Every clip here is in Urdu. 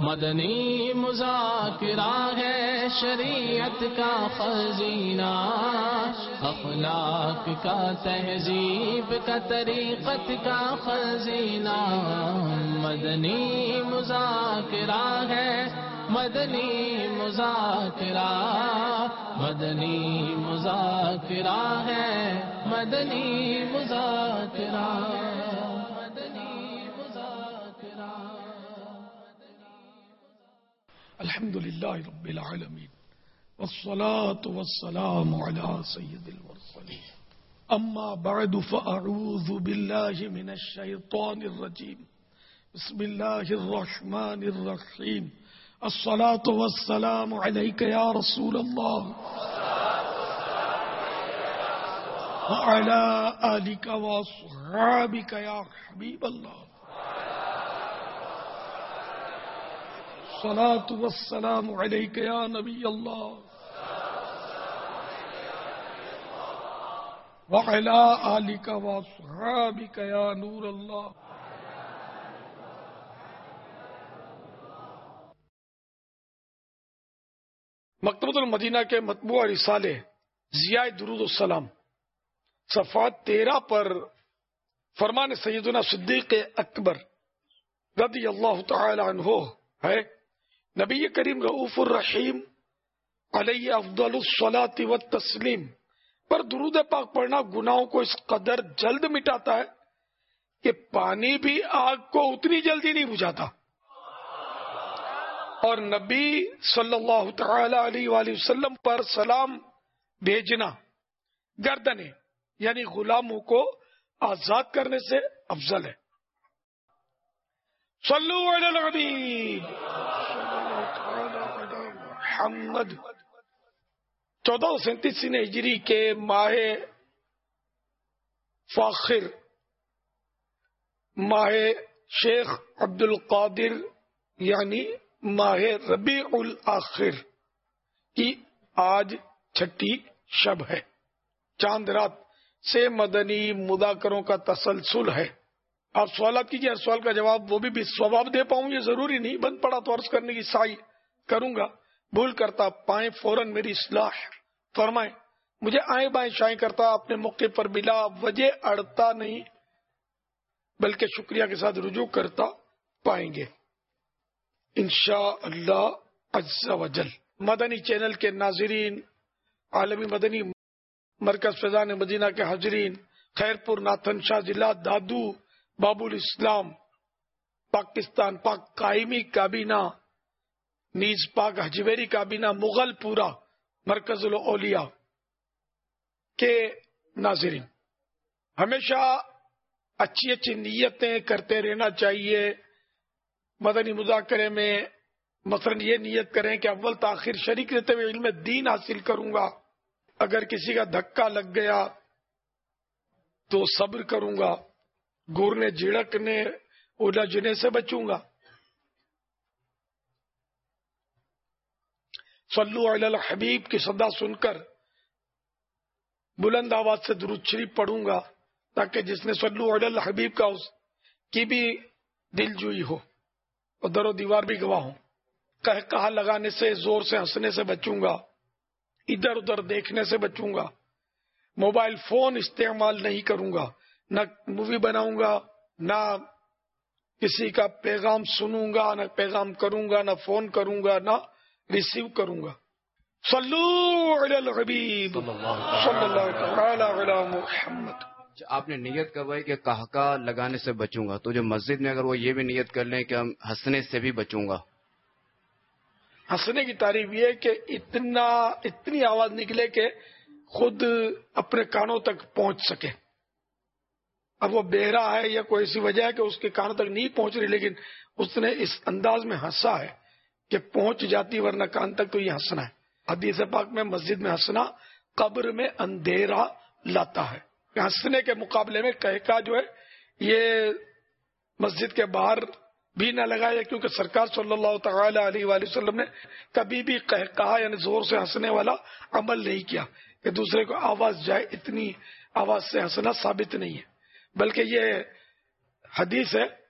مدنی مذاکرہ ہے شریعت کا خزینہ، اخلاق کا تہذیب کا طریقت کا خزینہ، مدنی مذاکرہ ہے، مدنی مذاکرہ، مدنی مذاکرہ ہے، مدنی مذاکرہ، مدنی مذاکرہ۔ الحمد للہ رب العالمین والصلاة والسلام على سید المرسلین، اما بعد فاعوذ باللہ من الشیطان الرجیم، بسم اللہ الرحمن الرحیم، الصلاة والسلام علیک یا رسول اللہ وعلى آلک واصحابک یا حبیب اللہ، الصلاة والسلام علیک یا نبی اللہ وعلى آلک واصحابک یا نور اللہ۔ مکتبۃ المدینہ کے مطبوعہ رسالے ضیاء درود السلام صفحات 13 پر فرمان سیدنا صدیق اکبر رضی اللہ تعالی عنہ ہے، نبی کریم رؤوف الرحیم علیہ افضل الصلاۃ والتسلیم پر درود پاک پڑھنا گناہوں کو اس قدر جلد مٹاتا ہے کہ پانی بھی آگ کو اتنی جلدی نہیں بجھاتا، اور نبی صلی اللہ تعالی علیہ وآلہ وسلم پر سلام بھیجنا گردنیں یعنی غلاموں کو آزاد کرنے سے افضل ہے۔ صلو علی الحبیب محمد۔ 1437 ہجری کے ماہ فاخر، ماہ شیخ عبد القادر یعنی ماہ ربیع الاخر کی آج چھٹی شب ہے۔ چاند رات سے مدنی مذاکروں کا تسلسل ہے۔ آپ سوالات کیجیے، ہر سوال کا جواب وہ بھی ثواب دے پاؤں یہ ضروری نہیں، بند پڑا تو عرض کرنے کی سعی کروں گا، بھول کرتا پائیں فوراً میری اصلاح فرمائیں، مجھے آئیں بائیں شائیں کرتا اپنے موقع پر بلا وجہ اڑتا نہیں، بلکہ شکریہ کے ساتھ رجوع کرتا پائیں گے انشاءاللہ عز و جل۔ مدنی چینل کے ناظرین، عالمی مدنی مرکز فیضان مدینہ کے حاضرین، خیر پور ناتھن شاہ ضلع دادو باب الاسلام پاکستان، پاک قائمی کابینہ نیز پاک حجویری کابینہ مغل پورا مرکز الاولیاء کے ناظرین، ہمیشہ اچھی اچھی نیتیں کرتے رہنا چاہیے۔ مدنی مذاکرے میں مثلا یہ نیت کریں کہ اول تاخیر شریک رہتے ہوئے علم دین حاصل کروں گا، اگر کسی کا دھکا لگ گیا تو صبر کروں گا، گورنے جھڑکنے الجھنے سے بچوں گا۔ صلو علی الحبیب کی صدا سن کر بلند آواز سے درود شریف پڑھوں گا تاکہ جس نے صلو علی الحبیب کا اس کی بھی دل جوئی ہو اور در و دیوار بھی گواہ ہوں۔ کہا لگانے سے، زور سے ہنسنے سے بچوں گا، ادھر ادھر دیکھنے سے بچوں گا، موبائل فون استعمال نہیں کروں گا، نہ مووی بناؤں گا، نہ کسی کا پیغام سنوں گا، نہ پیغام کروں گا، نہ فون کروں گا، نہ ریسیو کروں گا۔ صلو علی الحبیب صلی اللہ تعالی علی محمد۔ آپ نے نیت کروائی کہ قہقہ لگانے سے بچوں گا، تو جو مسجد میں اگر وہ یہ بھی نیت کر لیں کہ ہم ہنسنے سے بھی بچوں گا۔ ہنسنے کی تعریف یہ ہے کہ اتنی آواز نکلے کہ خود اپنے کانوں تک پہنچ سکے۔ اب وہ بہرا ہے یا کوئی ایسی وجہ ہے کہ اس کے کانوں تک نہیں پہنچ رہی، لیکن اس نے اس انداز میں ہنسا ہے کہ پہنچ جاتی، ورنہ کان تک تو یہ ہنسنا ہے۔ حدیث پاک میں مسجد میں ہنسنا قبر میں اندھیرا لاتا ہے۔ ہنسنے کے مقابلے میں کہکا جو ہے یہ مسجد کے باہر بھی نہ لگایا، کیونکہ سرکار صلی اللہ تعالی علیہ وآلہ وسلم نے کبھی بھی کہا یعنی زور سے ہنسنے والا عمل نہیں کیا کہ دوسرے کو آواز جائے، اتنی آواز سے ہنسنا ثابت نہیں ہے، بلکہ یہ حدیث ہے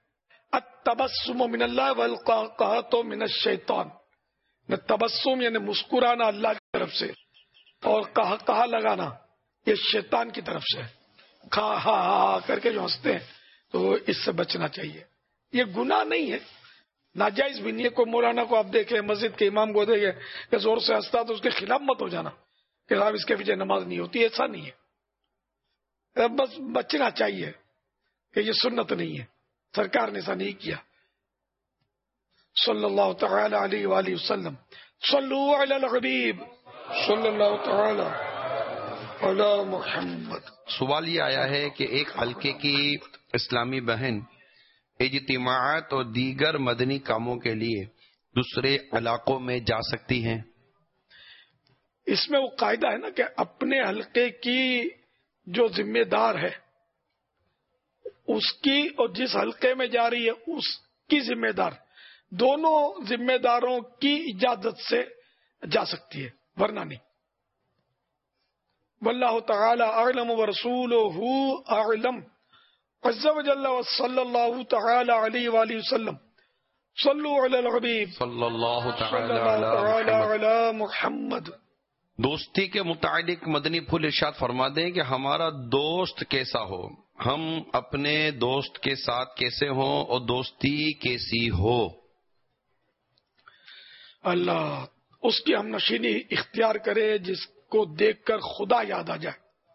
التبسم من اللہ والقہقہۃ من الشیطان. تبسم یعنی مسکرانا اللہ کی طرف سے، اور قہقہہ لگانا یہ شیطان کی طرف سے. کھا ہا ہا کر کے جو ہنستے ہیں تو اس سے بچنا چاہیے. یہ گناہ نہیں ہے، ناجائز بھی نہیں ہے. کوئی مولانا کو آپ دیکھیں، مسجد کے امام کو دیکھیں کہ زور سے ہنستا تو اس کے خلاف مت ہو جانا کہ صاحب اس کے پیچھے نماز نہیں ہوتی. ایسا نہیں ہے، بس بچنا چاہیے کہ یہ سنت نہیں ہے، سرکار نے ایسا نہیں کیا. صلی اللہ تعالی علیہ وآلہ وسلم. صلو علی الحبیب صلی اللہ تعالی علی محمد. سوال یہ آیا ہے کہ ایک حلقے کی اسلامی بہن اجتماعات اور دیگر مدنی کاموں کے لیے دوسرے علاقوں میں جا سکتی ہیں؟ اس میں وہ قاعدہ ہے نا کہ اپنے حلقے کی جو ذمہ دار ہے اس کی، اور جس حلقے میں جا رہی ہے اس کی ذمہ دار، دونوں ذمہ داروں کی اجازت سے جا سکتی ہے، ورنہ نہیں. واللہ تعالی اعلم ورسولہ اعلم عز وجل وصلی اللہ تعالی علیہ وآلہ وسلم. صلو علی الحبیب صلی اللہ صلی تعالی اللہ علی علی محمد. دوستی کے متعلق مدنی پھول ارشاد فرما دیں کہ ہمارا دوست کیسا ہو، ہم اپنے دوست کے ساتھ کیسے ہوں اور دوستی کیسی ہو؟ اللہ اس کی ہم نشینی اختیار کرے جس کو دیکھ کر خدا یاد آ جائے،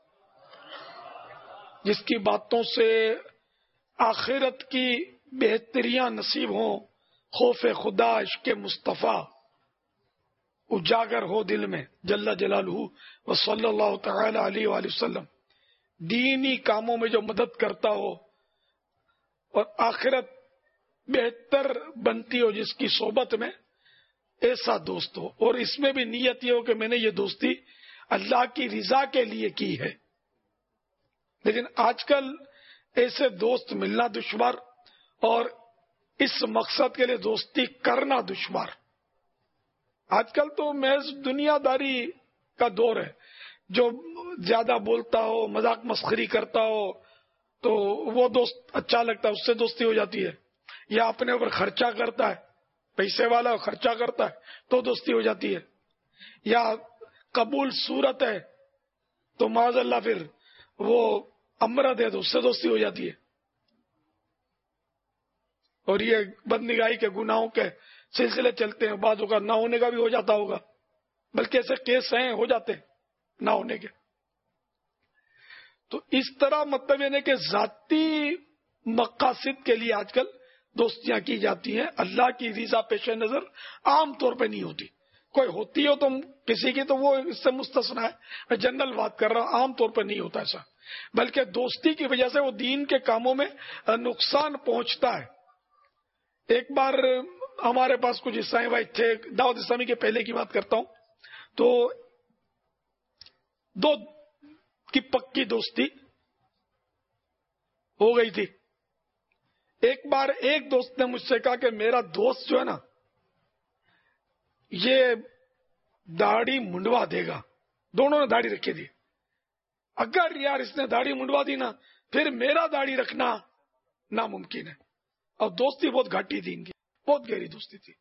جس کی باتوں سے آخرت کی بہتریاں نصیب ہوں، خوف خدا، عشق مصطفیٰ اجاگر ہو دل میں جل جلالہ وصلی اللہ تعالی علیہ وآلہ وسلم. دینی کاموں میں جو مدد کرتا ہو اور آخرت بہتر بنتی ہو جس کی صحبت میں، ایسا دوست ہو. اور اس میں بھی نیت یہ ہو کہ میں نے یہ دوستی اللہ کی رضا کے لیے کی ہے. لیکن آج کل ایسے دوست ملنا دشوار اور اس مقصد کے لیے دوستی کرنا دشوار. آج کل تو محض دنیا داری کا دور ہے. جو زیادہ بولتا ہو، مذاق مسخری کرتا ہو تو وہ دوست اچھا لگتا ہے، اس سے دوستی ہو جاتی ہے. یا اپنے اوپر خرچہ کرتا ہے، پیسے والا خرچہ کرتا ہے تو دوستی ہو جاتی ہے. یا قبول صورت ہے تو معاذ اللہ پھر وہ امرد ہے تو اس سے دوستی ہو جاتی ہے. اور یہ بدنگاہی کے گناہوں کے سلسلے چلتے ہیں، بعضوں کا نہ ہونے کا بھی ہو جاتا ہوگا، بلکہ ایسے کیس ہیں ہو جاتے ہیں نہ ہونے کے. تو اس طرح مطلب یہ کہ ذاتی مقاصد کے لیے آج کل دوستیاں کی جاتی ہیں، اللہ کی رضا پیش نظر عام طور پہ نہیں ہوتی. کوئی ہوتی ہو تو کسی کی تو وہ اس سے مستثنا ہے، میں جنرل بات کر رہا ہوں، عام طور پہ نہیں ہوتا ایسا. بلکہ دوستی کی وجہ سے وہ دین کے کاموں میں نقصان پہنچتا ہے. ایک بار ہمارے پاس کچھ عیسائی بھائی تھے، دعوت اسلامی کے پہلے کی بات کرتا ہوں، تو دو کی پکی دوستی ہو گئی تھی. ایک بار ایک دوست نے مجھ سے کہا کہ میرا دوست جو ہے نا یہ داڑھی منڈوا دے گا. دونوں نے داڑھی رکھی تھی. اگر یار اس نے داڑھی منڈوا دی نا پھر میرا داڑھی رکھنا ناممکن ہے. اور دوستی بہت گھاٹی تھی ان کی، بہت گہری دوستی تھی.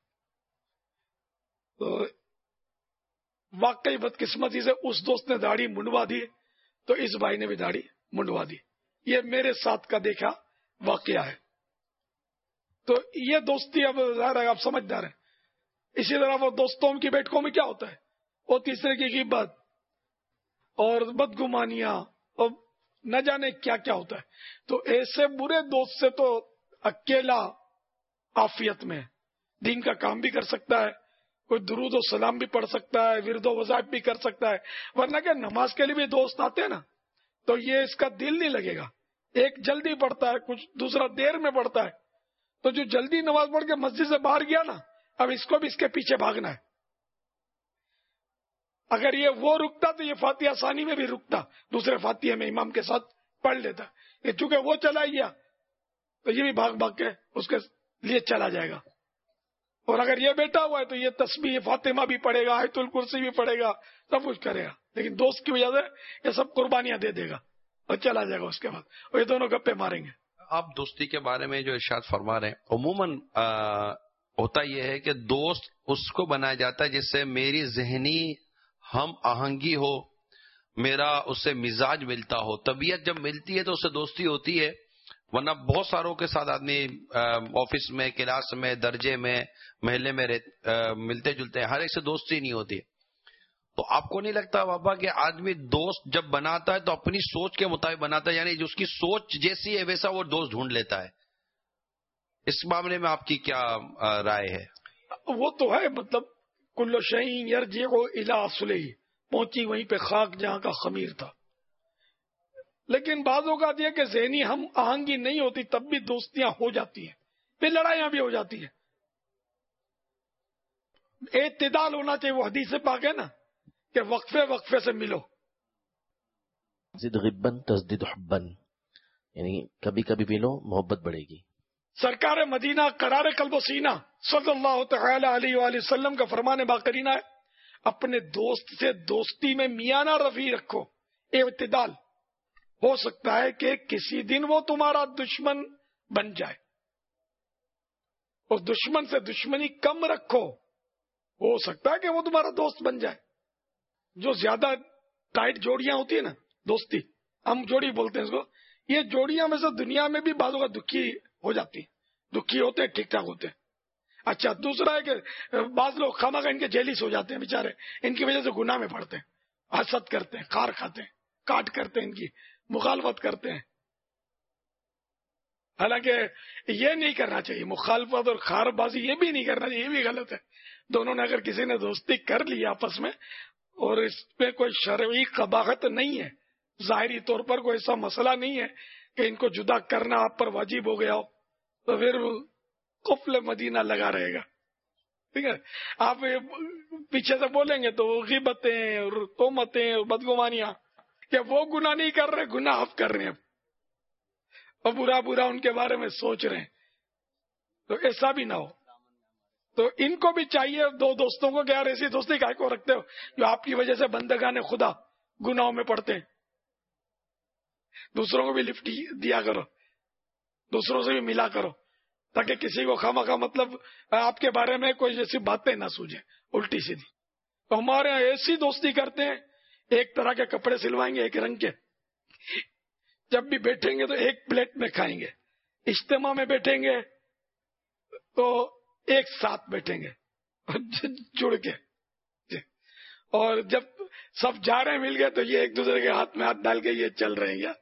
تو واقعی بدقسمتی سے اس دوست نے داڑھی منڈوا دی تو اس بھائی نے بھی داڑھی منڈوا دی. یہ میرے ساتھ کا دیکھا واقعہ ہے. تو یہ دوستی اب ظاہر ہے آپ سمجھدار ہیں. اسی طرح وہ دوستوں کی بیٹھکوں میں کیا ہوتا ہے، وہ تیسرے کی غیبت اور بدگمانیاں اور نہ جانے کیا کیا ہوتا ہے. تو ایسے برے دوست سے تو اکیلا عافیت میں دین کا کام بھی کر سکتا ہے، کوئی درود و سلام بھی پڑھ سکتا ہے، ورد و وظائف بھی کر سکتا ہے. ورنہ کہ نماز کے لیے بھی دوست آتے ہیں نا تو یہ اس کا دل نہیں لگے گا. ایک جلدی پڑھتا ہے، کچھ دوسرا دیر میں پڑھتا ہے. تو جو جلدی نماز پڑھ کے مسجد سے باہر گیا نا، اب اس کو بھی اس کے پیچھے بھاگنا ہے. اگر یہ وہ رکتا تو یہ فاتحہ ثانی میں بھی رکتا، دوسرے فاتحہ میں امام کے ساتھ پڑھ لیتا. یہ چونکہ وہ چلا گیا تو یہ بھی بھاگ بھاگ کے اس کے لیے چلا جائے گا. اور اگر یہ بیٹھا ہوا ہے تو یہ تسبیح فاطمہ بھی پڑھے گا، آیت الکرسی بھی پڑھے گا، سب کچھ کرے گا. لیکن دوست کی وجہ سے یہ سب قربانیاں دے دے گا اور چلا جائے گا اس کے بعد، اور یہ دونوں گپے ماریں گے. آپ دوستی کے بارے میں جو ارشاد فرما رہے ہیں، عموماً ہوتا یہ ہے کہ دوست اس کو بنایا جاتا ہے جس سے میری ذہنی ہم آہنگی ہو، میرا اس سے مزاج ملتا ہو، طبیعت جب ملتی ہے تو اس سے دوستی ہوتی ہے، ورنہ بہت ساروں کے ساتھ آدمی آفس میں، کلاس میں، درجے میں، محلے میں ملتے جلتے ہیں، ہر ایک سے دوستی نہیں ہوتی۔ تو آپ کو نہیں لگتا بابا کہ آدمی دوست جب بناتا ہے تو اپنی سوچ کے مطابق بناتا ہے، یعنی جو اس کی سوچ جیسی ہے ویسا وہ دوست ڈھونڈ لیتا ہے؟ اس معاملے میں آپ کی کیا رائے ہے؟ وہ تو ہے، مطلب کل شیء یرجع الی اصلہ، پہنچی وہیں پہ خاک جہاں کا خمیر تھا۔ لیکن بعض اوقات یہ کہ ذہنی ہم آہنگی نہیں ہوتی تب بھی دوستیاں ہو جاتی ہیں، پھر لڑائیاں بھی ہو جاتی ہیں۔ اعتدال ہونا چاہیے، وہ حدیث پاک ہے نا کہ وقفے وقفے سے ملو۔ زد غبن تزدد حبن، یعنی کبھی کبھی ملو محبت بڑھے گی۔ سرکار مدینہ قرار قلب و سینہ صلی اللہ تعالی علیہ وآلہ وسلم کا فرمان باقرینہ ہے، اپنے دوست سے دوستی میں میانہ روی رکھو، اعتدال۔ ہو سکتا ہے کہ کسی دن وہ تمہارا دشمن بن جائے، اس دشمن سے دشمنی کم رکھو، ہو سکتا ہے کہ وہ تمہارا دوست بن جائے۔ جو زیادہ ٹائٹ جوڑیاں ہوتی ہیں نا، دوستی ہم جوڑی بولتے ہیں اس کو، یہ جوڑیاں میں سے دنیا میں بھی بعضوں کا دکھی ہو جاتی ہیں، دکھی ہوتے ہیں، ٹھیک ٹھاک ہوتے ہیں۔ اچھا، دوسرا ہے کہ بعض لوگ خامخواہ ان کے جیلیس ہو جاتے ہیں بیچارے، ان کی وجہ سے گناہ میں پڑتے ہیں، حسد کرتے ہیں، خار کھاتے ہیں، کاٹ کرتے ہیں، ان کی مخالفت کرتے ہیں۔ حالانکہ یہ نہیں کرنا چاہیے، مخالفت اور خار بازی یہ بھی نہیں کرنا چاہیے، یہ بھی غلط ہے۔ دونوں نے اگر کسی نے دوستی کر لی آپس میں اور اس پہ کوئی شرعی قباحت نہیں ہے، ظاہری طور پر کوئی ایسا مسئلہ نہیں ہے کہ ان کو جدا کرنا آپ پر واجب ہو گیا ہو، تو پھر قفل مدینہ لگا رہے گا۔ ٹھیک ہے، آپ پیچھے سے بولیں گے تو غیبتیں اور تہمتیں اور بدگمانیاں کہ وہ گناہ نہیں کر رہے، گناہ آپ کر رہے ہیں اور برا برا ان کے بارے میں سوچ رہے ہیں، تو ایسا بھی نہ ہو۔ تو ان کو بھی چاہیے دو دوستوں کو کہ یار ایسی دوستی کائے کو رکھتے ہو جو آپ کی وجہ سے بندگان خدا گناہوں میں پڑتے ہیں۔ دوسروں کو بھی لفٹ دیا کرو، دوسروں سے بھی ملا کرو، تاکہ کسی کو خواہ مطلب آپ کے بارے میں کوئی جیسی باتیں نہ سوچے الٹی سیدھی۔ تو ہمارے یہاں ایسی دوستی کرتے ہیں، ایک طرح کے کپڑے سلوائیں گے ایک رنگ کے، جب بھی بیٹھیں گے تو ایک پلیٹ میں کھائیں گے، اجتماع میں بیٹھیں گے تو ایک ساتھ بیٹھیں گے جڑ کے، اور جب سب جا رہے ہیں مل گئے تو یہ ایک دوسرے کے ہاتھ میں ہاتھ ڈال کے یہ چل رہے ہیں،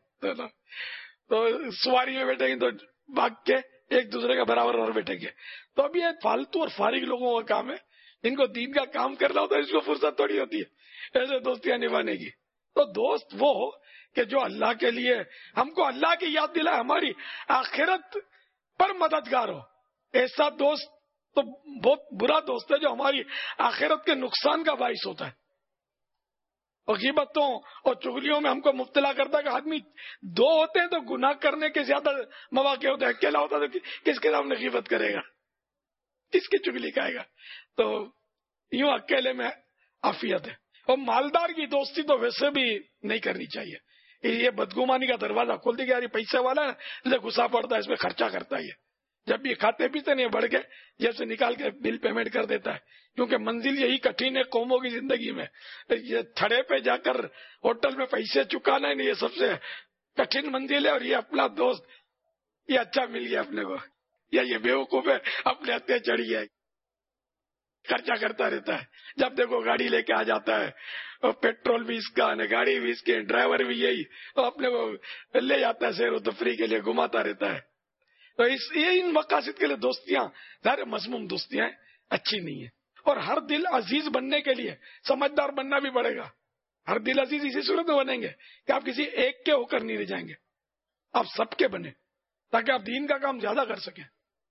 تو سواری میں بیٹھیں گے تو بھاگ کے ایک دوسرے کا برابر اور بیٹھیں گے۔ تو اب یہ فالتو اور فارغ لوگوں کا کام ہے، ان کو دین کا کام کرنا ہوتا ہے، اس کو فرصت تھوڑی ہوتی ہے ایسے دوستیاں نبھانے کی۔ تو دوست وہ ہو کہ جو اللہ کے لیے ہم کو اللہ کی یاد دلائے، ہماری آخرت پر مددگار ہو۔ ایسا دوست تو بہت برا دوست ہے جو ہماری آخرت کے نقصان کا باعث ہوتا ہے، اور غیبتوں اور چغلیوں میں ہم کو مبتلا کرتا ہے کہ آدمی دو ہوتے ہیں تو گناہ کرنے کے زیادہ مواقع ہوتے ہیں، اکیلا ہوتا ہے تو کس کے سامنے غیبت کرے گا، کس کی چغلی کھائے گا؟ تو یوں اکیلے میں عافیت ہے۔ اور مالدار کی دوستی تو ویسے بھی نہیں کرنی چاہیے، یہ بدگمانی کا دروازہ کھول دی کہ یار پیسے والا ہے، اسے غصہ پڑتا ہے، اس پہ خرچہ کرتا ہے، جب بھی کھاتے پیتے نہیں بڑھ کے جب سے نکال کے بل پیمنٹ کر دیتا ہے، کیونکہ منزل یہی کٹھن ہے قوموں کی زندگی میں، یہ تھڑے پہ جا کر ہوٹل میں پیسے چکانا ہے، یہ سب سے کٹھن منزل ہے۔ اور یہ اپنا دوست یہ اچھا مل گیا اپنے کو، یا یہ بیوقوف ہے اپنے ہتھے چڑھی ہے، خرچہ کرتا رہتا ہے، جب دیکھو گاڑی لے کے آ جاتا ہے، اور پیٹرول بھی اس کا، گاڑی بھی اس کے، ڈرائیور بھی یہی، اور اپنے کو لے جاتا ہے سیر و تفریح کے لیے، گھماتا رہتا ہے۔ تو یہ ان مقاصد کے لیے دوستیاں ظاہر مذموم دوستیاں ہیں، اچھی نہیں ہیں۔ اور ہر دل عزیز بننے کے لیے سمجھدار بننا بھی پڑے گا۔ ہر دل عزیز اسی صورت میں بنیں گے کہ آپ کسی ایک کے ہو کر نہیں رہ جائیں گے، آپ سب کے بنے، تاکہ آپ دین کا کام زیادہ کر سکیں۔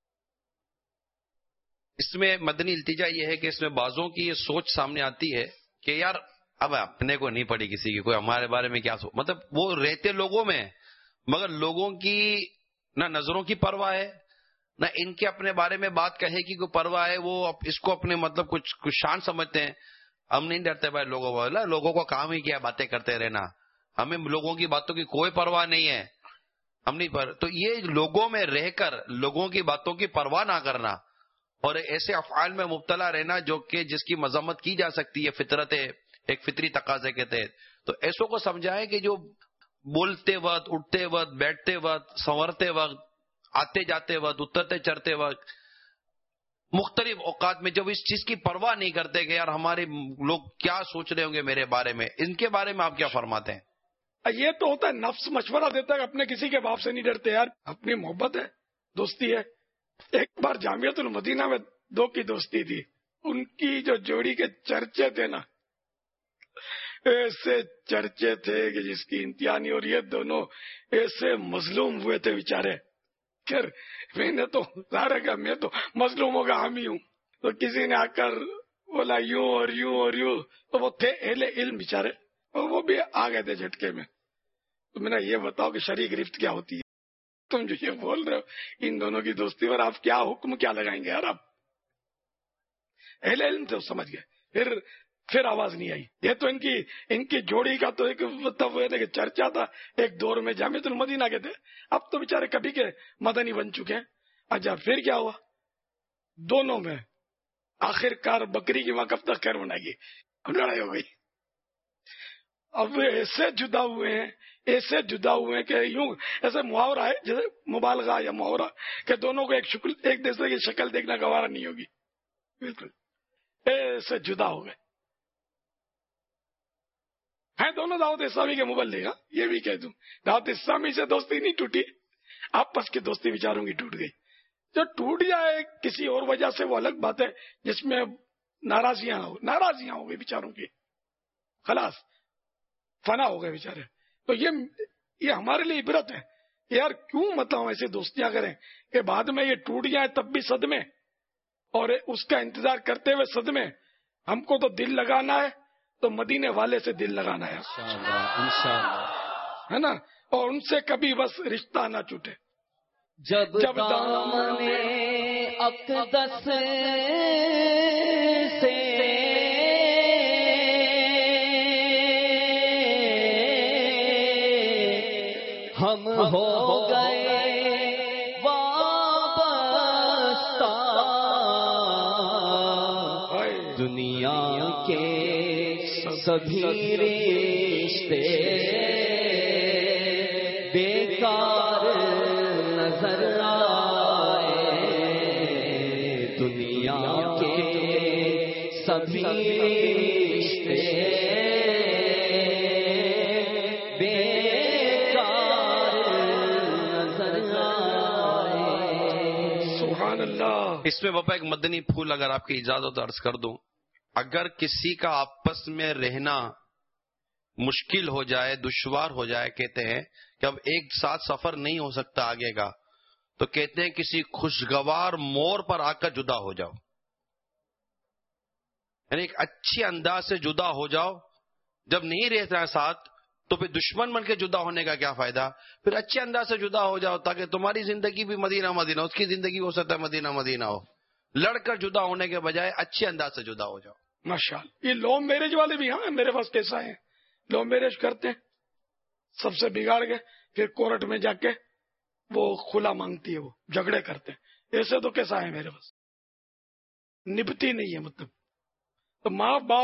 اس میں مدنی التجا یہ ہے کہ اس میں بعضوں کی یہ سوچ سامنے آتی ہے کہ یار اب اپنے کو نہیں پڑی کسی کی، کوئی ہمارے بارے میں کیا سوچ، مطلب وہ رہتے لوگوں میں، مگر لوگوں کی نہ نظروں کی پرواہ ہے، نہ ان کے اپنے بارے میں بات کہے کی کوئی پرواہ ہے، وہ اس کو اپنے مطلب کچھ شان سمجھتے ہیں۔ ہم نہیں ڈرتے بھائی لوگوں والا، لوگوں کو کام ہی کیا باتیں کرتے رہنا، ہمیں لوگوں کی باتوں کی کوئی پرواہ نہیں ہے، ہم نہیں پر تو یہ لوگوں میں رہ کر لوگوں کی باتوں کی پرواہ نہ کرنا اور ایسے افعال میں مبتلا رہنا جو کہ جس کی مذمت کی جا سکتی ہے فطرت ایک فطری تقاضے کے تحت. تو ایسوں کو سمجھائیں کہ جو بولتے وقت، اٹھتے وقت، بیٹھتے وقت، سنورتے وقت، آتے جاتے وقت، اترتے چڑھتے وقت، مختلف اوقات میں جب اس چیز کی پرواہ نہیں کرتے کہ یار ہمارے لوگ کیا سوچ رہے ہوں گے میرے بارے میں، ان کے بارے میں آپ کیا فرماتے ہیں؟ یہ تو ہوتا ہے نفس مشورہ دیتا ہے، اپنے کسی کے باپ سے نہیں ڈرتے یار، اپنی محبت ہے، دوستی ہے. ایک بار جامعۃ المدینہ میں دو کی دوستی تھی، ان کی جو جوڑی کے چرچے تھے نا، ایسے چرچے تھے کہ جس کی انتہا نہیں، اور یہ دونوں ایسے مظلوم ہوئے تھے بیچارے. پھر میں نے تو ظاہر ہے کہ میں تو مظلوموں کا حامی ہوں، تو کسی نے آ کر بولا یوں اور یوں اور یوں، تو وہ تھے اہل علم بیچارے، اور وہ بھی آ گئے تھے جھٹکے میں. تو میں نے یہ بتاؤ کہ شرعی گرفت کیا ہوتی ہے؟ تم جو یہ بول رہے ہو ان دونوں کی دوستی پر آپ کیا حکم کیا لگائیں گے یار؟ آپ اہل علم تھے، سمجھ گئے. پھر آواز نہیں آئی. یہ تو ان کی جوڑی کا تو ایک مطلب کہ چرچا تھا ایک دور میں، جامعۃ المدینہ کے تھے. اب تو بیچارے کبھی کے مدنی بن چکے ہیں. اچھا پھر کیا ہوا؟ دونوں میں آخر کار بکری کی وقف تک خیر بنائے گی، اب لڑائی ہو گئی. اب ایسے جدا ہوئے ہیں کہ یوں ایسے محاورہ ہے جیسے مبالغہ یا محاورہ کہ دونوں کو ایک دوسرے کی شکل دیکھنا گوارا نہیں ہوگی. بالکل ایسے جدا ہو گئے ہیں دونوں. دعوت اسلامی کے مبلغ، یہ بھی کہہ دوں دعوت اسلامی سے دوستی نہیں ٹوٹی، آپس کی دوستی بیچاروں کی ٹوٹ گئی. جو ٹوٹ جائے کسی اور وجہ سے وہ الگ بات ہے، جس میں ناراضیاں ہو گئی بیچاروں کی، خلاص فنا ہو گئے بیچارے. تو یہ ہمارے لیے عبرت ہے یار. کیوں مطلب ایسے دوستیاں کریں کہ بعد میں یہ ٹوٹ جائے تب بھی صدمے، اور اس کا انتظار کرتے ہوئے صدمے. ہم کو تو دل لگانا ہے تو مدینے والے سے دل لگانا ہے انشاءاللہ، ہے نا، اور ان سے کبھی بس رشتہ نہ ٹوٹے. جب دامن اقدس سے ہم ہو گئے وابستہ، دنیا کے سبھی رشتے بیکار نظر آئے، دنیا کے سبھی رشتے بیکار نظر آئے. سبحان اللہ. اس میں باپا ایک مدنی پھول اگر آپ کی اجازت عرض کر دوں. اگر کسی کا آپس میں رہنا مشکل ہو جائے، دشوار ہو جائے، کہتے ہیں کہ اب ایک ساتھ سفر نہیں ہو سکتا آگے کا، تو کہتے ہیں کسی خوشگوار موڑ پر آ کر جدا ہو جاؤ. یعنی ایک اچھی انداز سے جدا ہو جاؤ. جب نہیں رہتا ہے ساتھ تو پھر دشمن بن کے جدا ہونے کا کیا فائدہ؟ پھر اچھے انداز سے جدا ہو جاؤ تاکہ تمہاری زندگی بھی مدینہ مدینہ، اس کی زندگی ہو سکتا ہے مدینہ مدینہ ہو. لڑ کر جدا ہونے کے بجائے اچھے انداز سے جدا ہو جاؤ. ماشاءاللہ. یہ لو میرج والے بھی ہاں میرے پاس کیسا ہے، لو میرج کرتے ہیں، سب سے بگاڑ گئے، پھر کورٹ میں جا کے وہ کھلا مانگتی ہے، وہ جھگڑے کرتے ہیں. ایسے تو کیسا ہے میرے پاس، نبھتی نہیں ہے. مطلب تو ماں باپ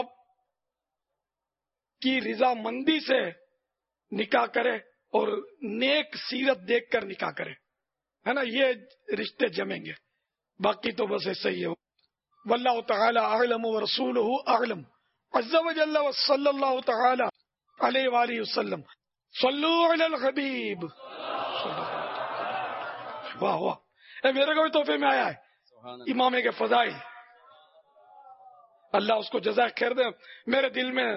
کی رضا مندی سے نکاح کرے اور نیک سیرت دیکھ کر نکاح کرے، ہے نا، یہ رشتے جمیں گے. باقی تو بس ایسا ہی ہے. واللہ تعالی اعلم ورسولہ اعلم عز وجل وصلی اللہ تعالی علیہ وآلہ وسلم. صلو علی الحبیب. واہ واہ، میرے کو بھی تحفے میں آیا ہے امام کے فضائل. اللہ اس کو جزائے خیر دے. میرے دل میں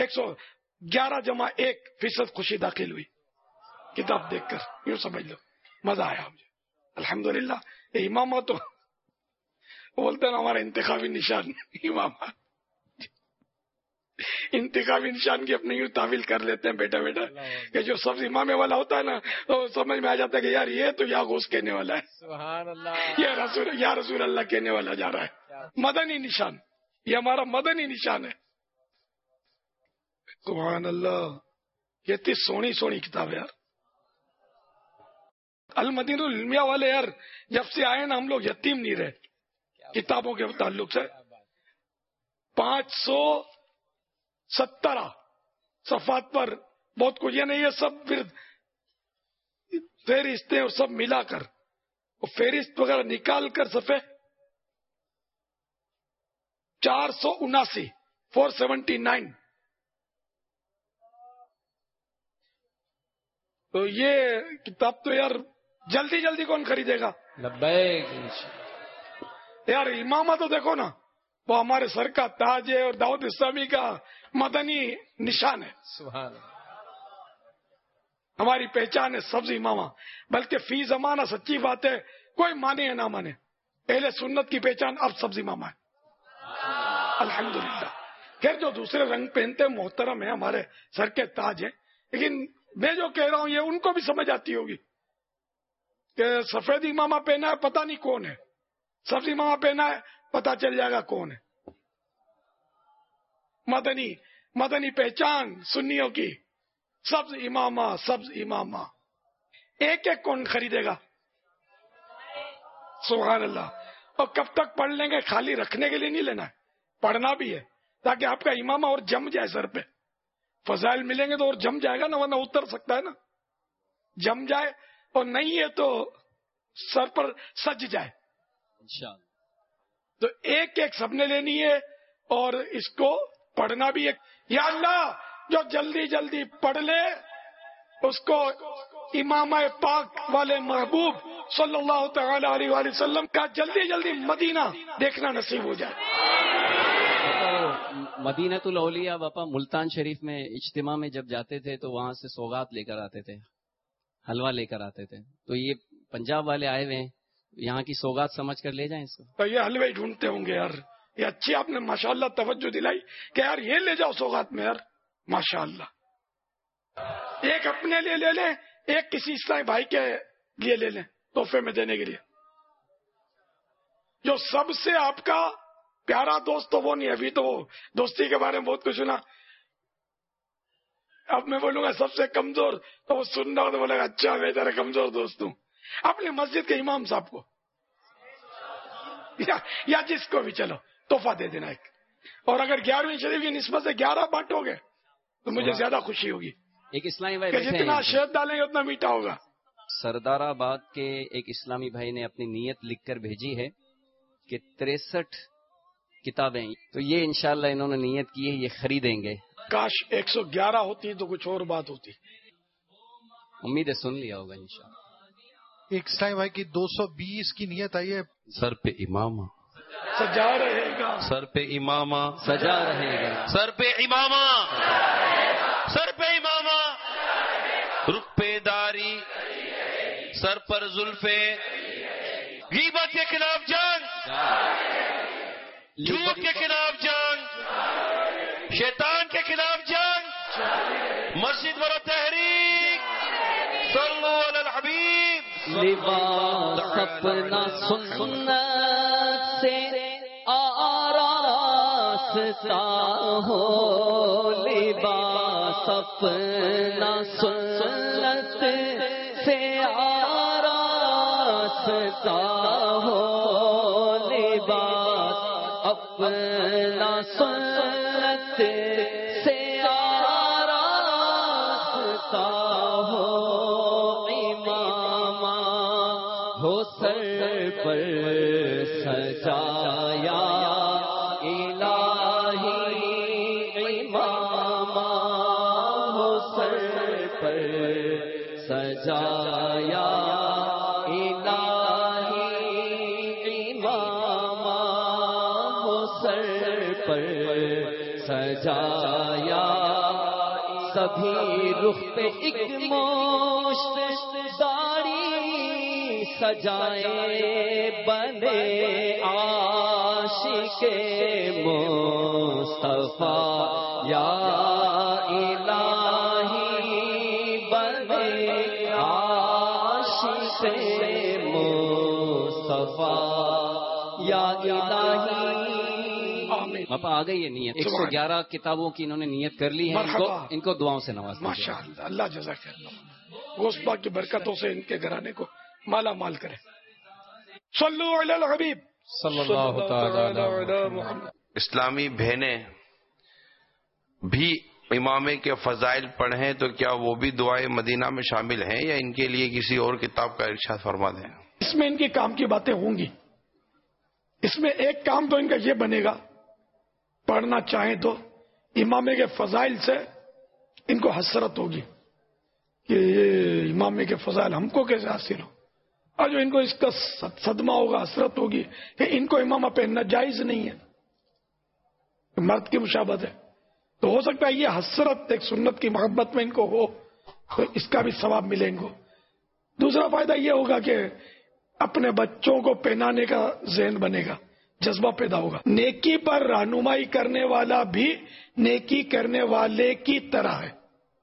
111+1% خوشی داخل ہوئی کتاب دیکھ کر. یوں سمجھ لو مزہ آیا مجھے الحمدللہ. یہ امامہ تو بولتے ہیں نا ہمارا انتخابی نشان. امامہ انتخابی نشان کی اپنی یوں تعویل کر لیتے ہیں بیٹا کہ جو سب امامے والا ہوتا ہے نا تو سمجھ میں آ جاتا ہے کہ یار یہ تو یا غوث کہنے والا ہے، سبحان اللہ، یا رسول اللہ کہنے والا جا رہا ہے. مدنی نشان، یہ ہمارا مدنی نشان ہے. سبحان اللہ. یہ اتنی سونی کتاب ہے یار. المدینہ العلمیہ والے یار جب سے آئے نا ہم لوگ یتیم نہیں رہے کتابوں کے تعلق سے. 517 صفحات پر بہت کچھ ہے نہیں. یہ سب پھر فہرستیں اور سب ملا کر فہرست وغیرہ نکال کر صفحے 479 تو یہ کتاب تو یار جلدی جلدی کون خریدے گا؟ لبیک. یار امامہ تو دیکھو نا وہ ہمارے سر کا تاج ہے اور دعوت اسلامی کا مدنی نشان ہے. سبحان اللہ. ہماری پہچان ہے سبز امامہ. بلکہ فی زمانہ سچی بات ہے کوئی مانے یا نہ مانے اہل سنت کی پہچان اب سبز امامہ ہے الحمدللہ. خیر جو دوسرے رنگ پہنتے ہیں محترم ہیں ہمارے سر کے تاج ہیں لیکن میں جو کہہ رہا ہوں یہ ان کو بھی سمجھ آتی ہوگی کہ سفید امامہ پہنا ہے پتہ نہیں کون ہے, سبز امامہ پہنا ہے پتہ چل جائے گا کون ہے. مدنی پہچان سنیوں کی سبز امامہ ایک ایک کون خریدے گا؟ سبحان اللہ. اور کب تک پڑھ لیں گے؟ خالی رکھنے کے لیے نہیں لینا ہے, پڑھنا بھی ہے تاکہ آپ کا امامہ اور جم جائے سر پہ. فضائل ملیں گے تو اور جم جائے گا نا, ورنہ اتر سکتا ہے نا, جم جائے اور نہیں ہے تو سر پر سج جائے. انشاءاللہ. تو ایک ایک سب نے لینی ہے اور اس کو پڑھنا بھی ہے. یا اللہ جو جلدی جلدی پڑھ لے اس کو امام پاک والے محبوب صلی اللہ تعالی علیہ وآلہ وسلم کا جلدی جلدی مدینہ دیکھنا نصیب ہو جائے. مدینۃ الاولیاء باپا ملتان شریف میں اجتماع میں جب جاتے تھے تو وہاں سے سوغات لے کر آتے تھے, حلوہ لے کر آتے تھے. تو یہ پنجاب والے آئے ہوئے ہیں, یہاں کی سوغات سمجھ کر لے جائیں اس کو. تو یہ حلوے ڈھونڈتے ہوں گے یار. یہ اچھی آپ نے ماشاءاللہ توجہ دلائی کہ یار یہ لے جاؤ سوغات میں یار ماشاءاللہ. ایک اپنے لیے لے لیں, ایک کسی عیسائی بھائی کے لیے لے لیں تحفے میں دینے کے لیے. جو سب سے آپ کا پیارا دوست تو وہ نہیں, ابھی تو وہ دوستی کے بارے میں بہت کچھ سنا. اب میں بولوں گا سب سے کمزور تو وہ سن رہا تو بولے گا اچھا میں تیرا کمزور دوست ہوں. اپنی مسجد کے امام صاحب کو یا جس کو بھی چلو تحفہ دے دینا ایک. اور اگر 11ویں شریف کی نسبت سے 11 بانٹو گے تو مجھے زیادہ خوشی ہوگی ایک اسلامی بھائی کہ جتنا شہد ڈالیں گے اتنا میٹھا ہوگا. سردار آباد کے ایک اسلامی بھائی نے اپنی نیت لکھ کر بھیجی ہے کہ 63 کتابیں, تو یہ انشاءاللہ انہوں نے نیت کی ہے یہ خریدیں گے. کاش 111 ہوتی تو کچھ اور بات ہوتی. امید ہے سن لیا ہوگا انشاءاللہ. ایک اسلامی بھائی کی 220 کی نیت آئی ہے. سر پہ امامہ سجا رہے گا, سر پہ امامہ سجا رہے گا, سر پہ امامہ سر پہ امامہ, رخ پہ داری, سر پر زلفیں, غیبت کے خلاف جنگ, جھوٹ کے خلاف جنگ, شیطان کے خلاف جنگ, مسجد برو تحریک, صلو علی الحبیب. لباس اپنا سنت سے آراستہ ہو, لباس اپنا سنت سے آراستہ ہو, لباس اپنا سنت سے آراستہ ہو, امامہ ہو سر پر سجایا الہی, امامہ ہو سر پر سجایا الہی, امامہ ہو سر پر سجایا. سبھی رخ پہ ایک مشت داڑھی سجائے بنے عاشق مصطفیٰ یا الہی, بنے عاشق مصطفیٰ یا الہی. باپا آ گئی ہے نیت. 111 کتابوں کی انہوں نے نیت کر لی ہے. ان کو دعاؤں سے نواز. ماشاءاللہ, اللہ جزاک اللہ. غوث پاک کی برکتوں سے ان کے گھرانے کو مالا مال کرے. صلو علی الحبیب صلی اللہ تعالی علی محمد. اسلامی بہنیں بھی امامے کے فضائل پڑھیں تو کیا وہ بھی دعائے مدینہ میں شامل ہیں یا ان کے لیے کسی اور کتاب کا ارشاد فرما دیں؟ اس میں ان کے کام کی باتیں ہوں گی. اس میں ایک کام تو ان کا یہ بنے گا، پڑھنا چاہیں تو امامے کے فضائل سے ان کو حسرت ہوگی کہ یہ امامے کے فضائل ہم کو کیسے حاصل ہو. اور جو ان کو اس کا صدمہ ہوگا، حسرت ہوگی کہ ان کو امامہ پہننا جائز نہیں ہے، مرد کی مشابہت ہے. تو ہو سکتا ہے یہ حسرت ایک سنت کی محبت میں ان کو ہو تو اس کا بھی ثواب ملے ان کو. دوسرا فائدہ یہ ہوگا کہ اپنے بچوں کو پہنانے کا ذہن بنے گا، جذبہ پیدا ہوگا. نیکی پر رہنمائی کرنے والا بھی نیکی کرنے والے کی طرح ہے.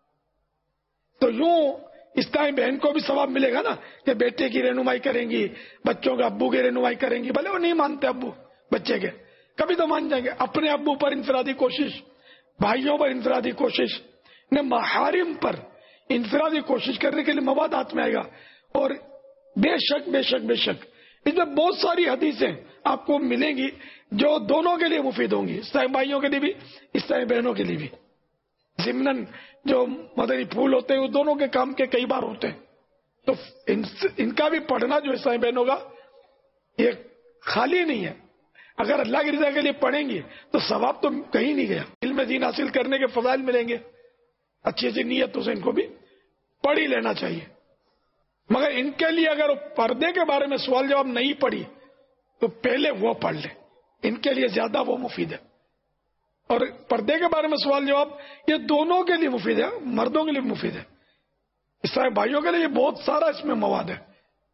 تو یوں اس ٹائم بہن کو بھی ثواب ملے گا نا کہ بیٹے کی رہنمائی کریں گی، بچوں کے ابو کی رہنمائی کریں گی. بھلے وہ نہیں مانتے ابو بچے کے، کبھی تو مان جائیں گے. اپنے ابو پر انفرادی کوشش، بھائیوں پر انفرادی کوشش، محارم پر انفرادی کوشش کرنے کے لیے مواد ہاتھ میں آئے گا. اور بے شک بے شک بے شک اس میں بہت ساری حدیثیں آپ کو ملیں گی جو دونوں کے لیے مفید ہوں گی، اس طرح بھائیوں کے لیے بھی، اس طرح بہنوں کے لیے بھی. ضمناً جو مدنی پھول ہوتے ہیں وہ دونوں کے کام کے کئی بار ہوتے ہیں. تو ان کا بھی پڑھنا جو عیسائی بہنوں کا یہ خالی نہیں ہے. اگر اللہ کی رضا کے لیے پڑھیں گے تو ثواب تو کہیں نہیں گیا. علم دین حاصل کرنے کے فضائل ملیں گے. اچھی اچھی نیتوں سے ان کو بھی پڑھ ہی لینا چاہیے. مگر ان کے لیے اگر پردے کے بارے میں سوال جواب نہیں پڑھی تو پہلے وہ پڑھ لیں، ان کے لیے زیادہ وہ مفید ہے. اور پردے کے بارے میں سوال جواب یہ دونوں کے لیے مفید ہے، مردوں کے لیے مفید ہے، اس طرح بھائیوں کے لیے بہت سارا اس میں مواد ہے،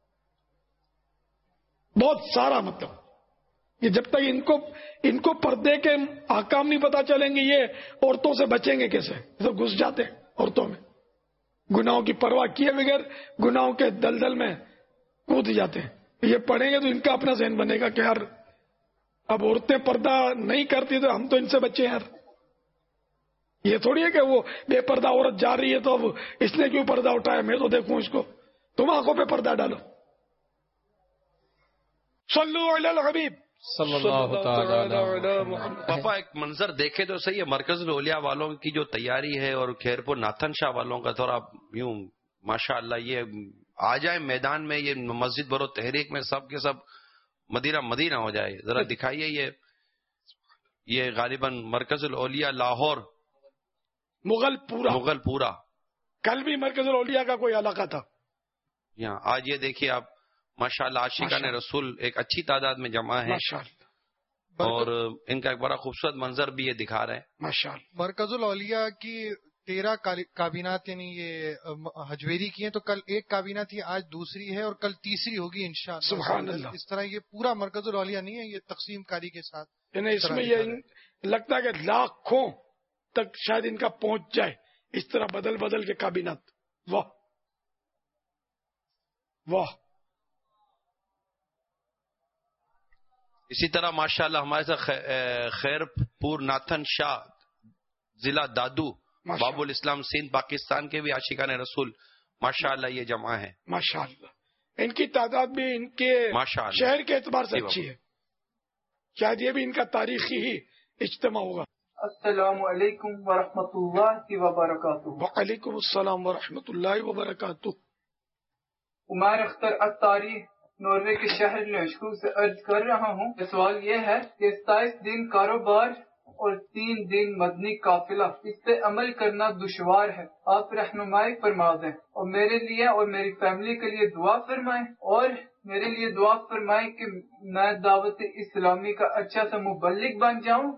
بہت سارا. مطلب یہ جب تک ان کو پردے کے احکام نہیں پتا چلیں گے یہ عورتوں سے بچیں گے کیسے؟ تو گھس جاتے ہیں عورتوں میں، گناہوں کی پرواہ کیے بغیر گناہوں کے دلدل میں کود جاتے ہیں. یہ پڑھیں گے تو ان کا اپنا ذہن بنے گا کہ یار اب عورتیں پردہ نہیں کرتی تو ہم تو ان سے بچے ہیں. یار یہ تھوڑی ہے کہ وہ بے پردہ عورت جا رہی ہے تو اب اس نے کیوں پردہ اٹھایا، میں تو دیکھوں اس کو. تم آنکھوں پہ پردہ ڈالو. صلو علی الحبیب صلی اللہ تعالی علی محمد. پاپا ایک منظر دیکھے تو صحیح ہے، مرکز الاولیاء والوں کی جو تیاری ہے اور خیرپور ناتھن شاہ والوں کا تھوڑا یوں ماشاء اللہ یہ آ جائے میدان میں، یہ مسجد برو تحریک میں سب کے سب مدینہ مدینہ ہو جائے. ذرا دکھائیے یہ غالباً مرکز الاولیاء لاہور مغل پورا کل بھی مرکز الاولیاء کا کوئی علاقہ تھا یہاں. آج یہ دیکھیے آپ ماشاءاللہ عاشقان رسول ایک اچھی تعداد میں جمع ہے اور ان کا ایک بڑا خوبصورت منظر بھی یہ دکھا رہے ہیں ماشاءاللہ. مرکز الاولیاء کی 13 کابینات یعنی یہ حجویری کی ہیں، تو کل ایک کابینہ تھی، آج دوسری ہے اور کل تیسری ہوگی انشاءاللہ. سبحان اللہ. اس طرح یہ پورا مرکز الاولیاء نہیں ہے، یہ تقسیم کاری کے ساتھ یعنی اس میں یہ لگتا ہے کہ لاکھوں تک شاید ان کا پہنچ جائے اس طرح بدل بدل کے کابینات. واہ واہ. اسی طرح ماشاءاللہ ہمارے ساتھ خیرپور ناتھن شاہ ضلع دادو باب الاسلام سندھ پاکستان کے بھی عاشقان رسول ماشاءاللہ یہ جمع ہے. ماشاءاللہ ان کی تعداد بھی ان کے شہر کے اعتبار سے اچھی ہے. شاید یہ بھی ان کا تاریخی ہی اجتماع ہوگا. السلام علیکم ورحمۃ اللہ وبرکاتہ. وعلیکم السلام ورحمۃ اللہ وبرکاتہ. عمیر اختر اتاری ناروے کے شہر لشکو سے عرض کر رہا ہوں. سوال یہ ہے کہ 27 دن کاروبار اور 3 دن مدنی قافلہ، اس پہ عمل کرنا دشوار ہے، آپ رہنمائی فرما دیں اور میرے لیے اور میری فیملی کے لیے دعا فرمائیں، اور میرے لیے دعا فرمائیں کہ میں دعوت اسلامی کا اچھا سا مبلغ بن جاؤں.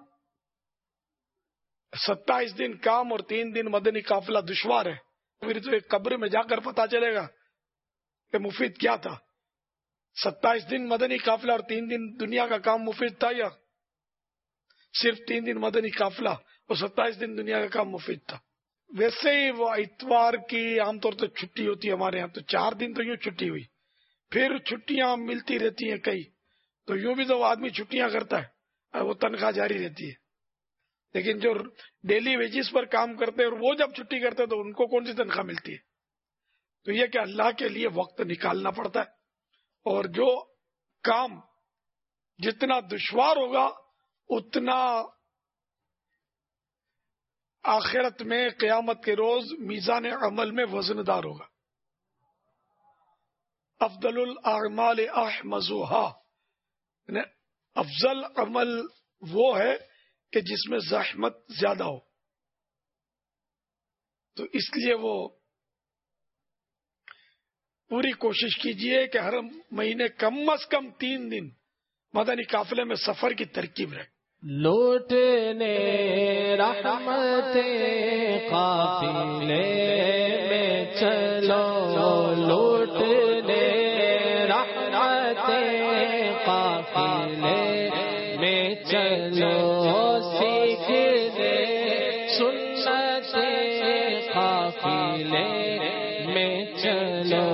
27 دن کام اور 3 دن مدنی قافلہ دشوار ہے. پھر تو ایک قبر میں جا کر پتا چلے گا کہ مفید کیا تھا. 27 دن مدنی قافلہ اور 3 دن دنیا کا کام مفید تھا، یا صرف 3 دن مدنی قافلہ اور 27 دن دنیا کا کام مفید تھا. ویسے ہی وہ اتوار کی عام طور سے چھٹی ہوتی ہے ہمارے یہاں، تو 4 دن تو یوں چھٹی ہوئی، پھر چھٹیاں ملتی رہتی ہیں کئی، تو یوں بھی تو آدمی چھٹیاں کرتا ہے، وہ تنخواہ جاری رہتی ہے. لیکن جو ڈیلی ویجز پر کام کرتے ہیں اور وہ جب چھٹی کرتے ہیں تو ان کو کون سی تنخواہ ملتی ہے؟ تو یہ کہ اللہ کے لیے وقت نکالنا پڑتا ہے، اور جو کام جتنا دشوار ہوگا اتنا آخرت میں قیامت کے روز میزان عمل میں وزن دار ہوگا. افضل الاعمال احمزها، افضل عمل وہ ہے کہ جس میں زحمت زیادہ ہو. تو اس لیے وہ پوری کوشش کیجئے کہ ہر مہینے کم از کم 3 دن مدنی قافلے میں سفر کی ترکیب رہے. لوٹنے رحمت قافلے میں چلو، لوٹنے رحمت قافلے میں چلو، سیکھنے سنت قافلے میں چلو.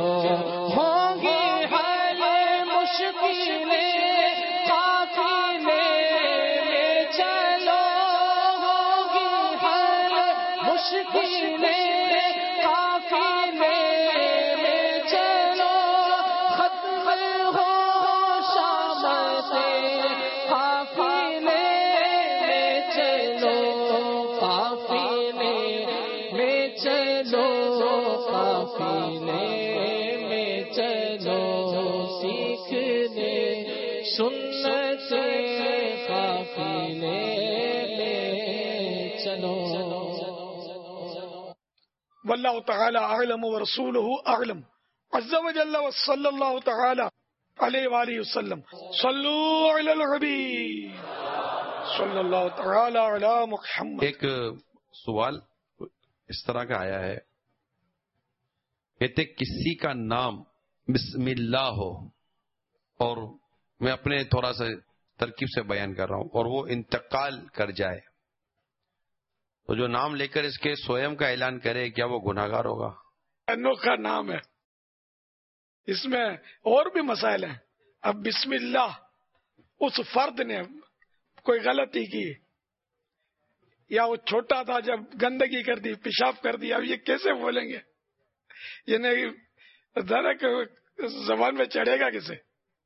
واللہ تعالی اعلم ورسولہ اعلم عز وجل وصلی اللہ تعالی علیہ وآلہ وسلم. صلو علی الحبیب صلی اللہ تعالی علی محمد. ایک سوال اس طرح کا آیا ہے، کہتے کسی کا نام بسم اللہ ہو، اور میں اپنے تھوڑا سا ترکیب سے بیان کر رہا ہوں، اور وہ انتقال کر جائے تو جو نام لے کر اس کے سوئم کا اعلان کرے، کیا وہ گناہگار ہوگا؟ انوکھا نام ہے، اس میں اور بھی مسائل ہیں. اب بسم اللہ اس فرد نے کوئی غلطی کی، یا وہ چھوٹا تھا جب گندگی کر دی، پیشاب کر دیا، اب یہ کیسے بولیں گے؟ یہ نہیں ذرا کہ زبان میں چڑھے گا کسے؟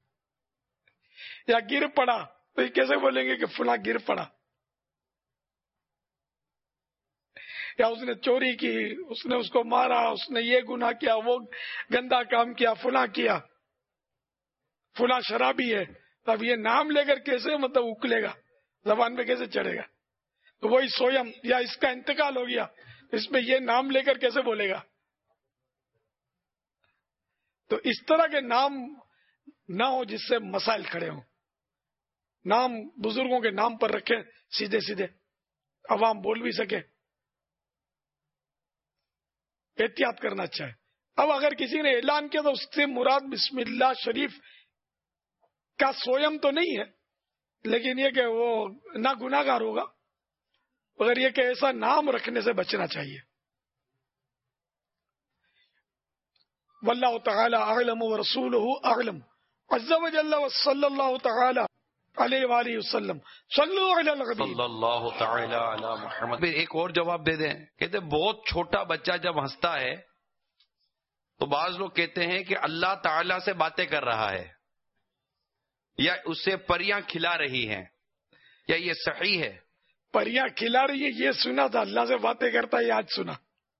یا گر پڑا تو یہ کیسے بولیں گے کہ فلاں گر پڑا؟ یا اس نے چوری کی، اس نے اس کو مارا، اس نے یہ گناہ کیا، وہ گندا کام کیا، فلاں کیا، فلاں شرابی ہے، تو اب یہ نام لے کر کیسے مطلب اکلے گا، زبان پہ کیسے چڑھے گا؟ تو وہی سویم، یا اس کا انتقال ہو گیا، اس میں یہ نام لے کر کیسے بولے گا؟ تو اس طرح کے نام نہ ہو جس سے مسائل کھڑے ہوں. نام بزرگوں کے نام پر رکھے، سیدھے سیدھے عوام بول بھی سکے. احتیاط کرنا اچھا ہے. اب اگر کسی نے اعلان کیا تو اس سے مراد بسم اللہ شریف کا سویم تو نہیں ہے، لیکن یہ کہ وہ نہ گناہ گار ہوگا، مگر یہ کہ ایسا نام رکھنے سے بچنا چاہیے. واللہ تعالی اعلم ورسولہ اعلم عز وجل وصلی اللہ تعالی علیہ وآلہ وسلم. صلو علی الحبیب صلی اللہ تعالی علی محمد. پھر ایک اور جواب دے دیں، کہتے بہت چھوٹا بچہ جب ہنستا ہے تو بعض لوگ کہتے ہیں کہ اللہ تعالی سے باتیں کر رہا ہے، یا اسے پریاں کھلا رہی ہیں، یا یہ صحیح ہے؟ پریاں کھلا رہی ہے یہ سنا تھا، اللہ سے باتیں کرتا ہے یہ آج سنا.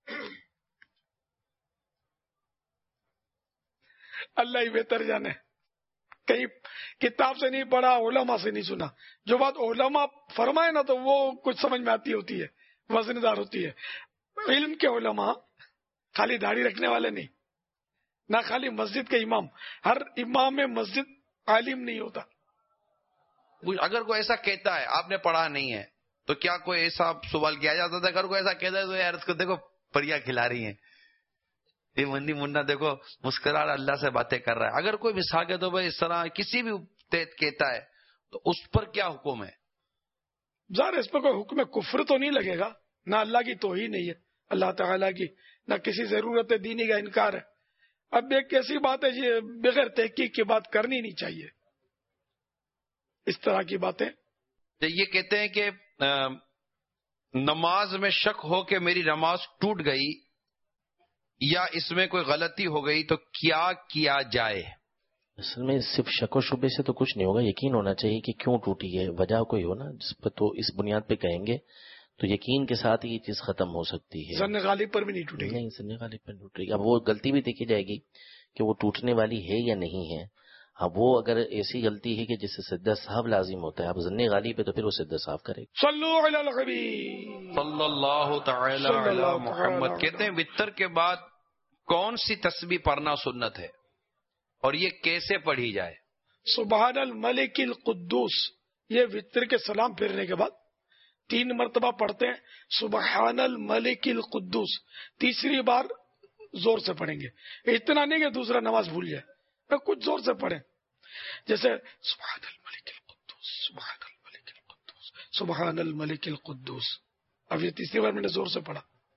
اللہ ہی بہتر جانے، کہیں کتاب سے نہیں پڑھا، علماء سے نہیں سنا. جو بات علماء فرمائے نا تو وہ کچھ سمجھ میں آتی ہوتی ہے، وزندار ہوتی ہے. علم کے علماء خالی داڑھی رکھنے والے نہیں، نہ خالی مسجد کے امام. ہر امام مسجد عالم نہیں ہوتا. اگر کوئی ایسا کہتا ہے، آپ نے پڑھا نہیں ہے، تو کیا کوئی ایسا سوال کیا جاتا تھا؟ اگر کوئی ایسا کہتا ہے تو یار اس کو دیکھو پریاں کھلا رہی ہیں، یہ مندی منڈا دیکھو مسکرا رہا، اللہ سے باتیں کر رہا ہے. اگر کوئی مثال کے تو بھائی اس طرح کسی بھی کہتا ہے تو اس پر کیا حکم ہے؟ ظاہر اس پہ کوئی حکم کفر تو نہیں لگے گا، نہ اللہ کی توہین نہیں ہے اللہ تعالیٰ کی، نہ کسی ضرورت دینی کا انکار ہے. اب ایک ایسی بات ہے یہ بغیر تحقیق کی بات کرنی نہیں چاہیے، اس طرح کی باتیں. یہ کہتے ہیں کہ نماز میں شک ہو کہ میری نماز ٹوٹ گئی، یا اس میں کوئی غلطی ہو گئی تو کیا کیا جائے؟ اصل میں صرف شک و شبے سے تو کچھ نہیں ہوگا، یقین ہونا چاہیے کہ کیوں ٹوٹی ہے، وجہ کوئی ہو نا جس پر تو اس بنیاد پہ کہیں گے تو یقین کے ساتھ ہی یہ چیز ختم ہو سکتی ہے. ظن غالب پر بھی نہیں ٹوٹے گی. نہیں، ظن غالب پر ٹوٹے گی. اب وہ غلطی بھی دیکھی جائے گی کہ وہ ٹوٹنے والی ہے یا نہیں ہے. اب وہ اگر ایسی غلطی ہے کہ جس سے سجدہ صاحب لازم ہوتا ہے، اب ظن غالب ہے تو پھر وہ سجدہ صاحب کرے گا. صلو علی الحبیب صلی اللہ تعالی علی محمد. کہتے ہیں وتر کے بعد کون سی تسبیح پڑھنا سنت ہے اور یہ کیسے پڑھی جائے؟ سبحان الملک القدوس، یہ وتر کے سلام پھیرنے کے بعد 3 مرتبہ پڑھتے ہیں سبحان الملک القدوس. تیسری بار زور سے پڑھیں گے، اتنا نہیں کہ دوسرا نماز بھول جائے، کچھ زور سے پڑھیں، جیسے سبحان الملک القدوس سبحان الملک القدوس سبحان الملک القدوس. اب یہ تیسری بار میں نے زور سے پڑھا.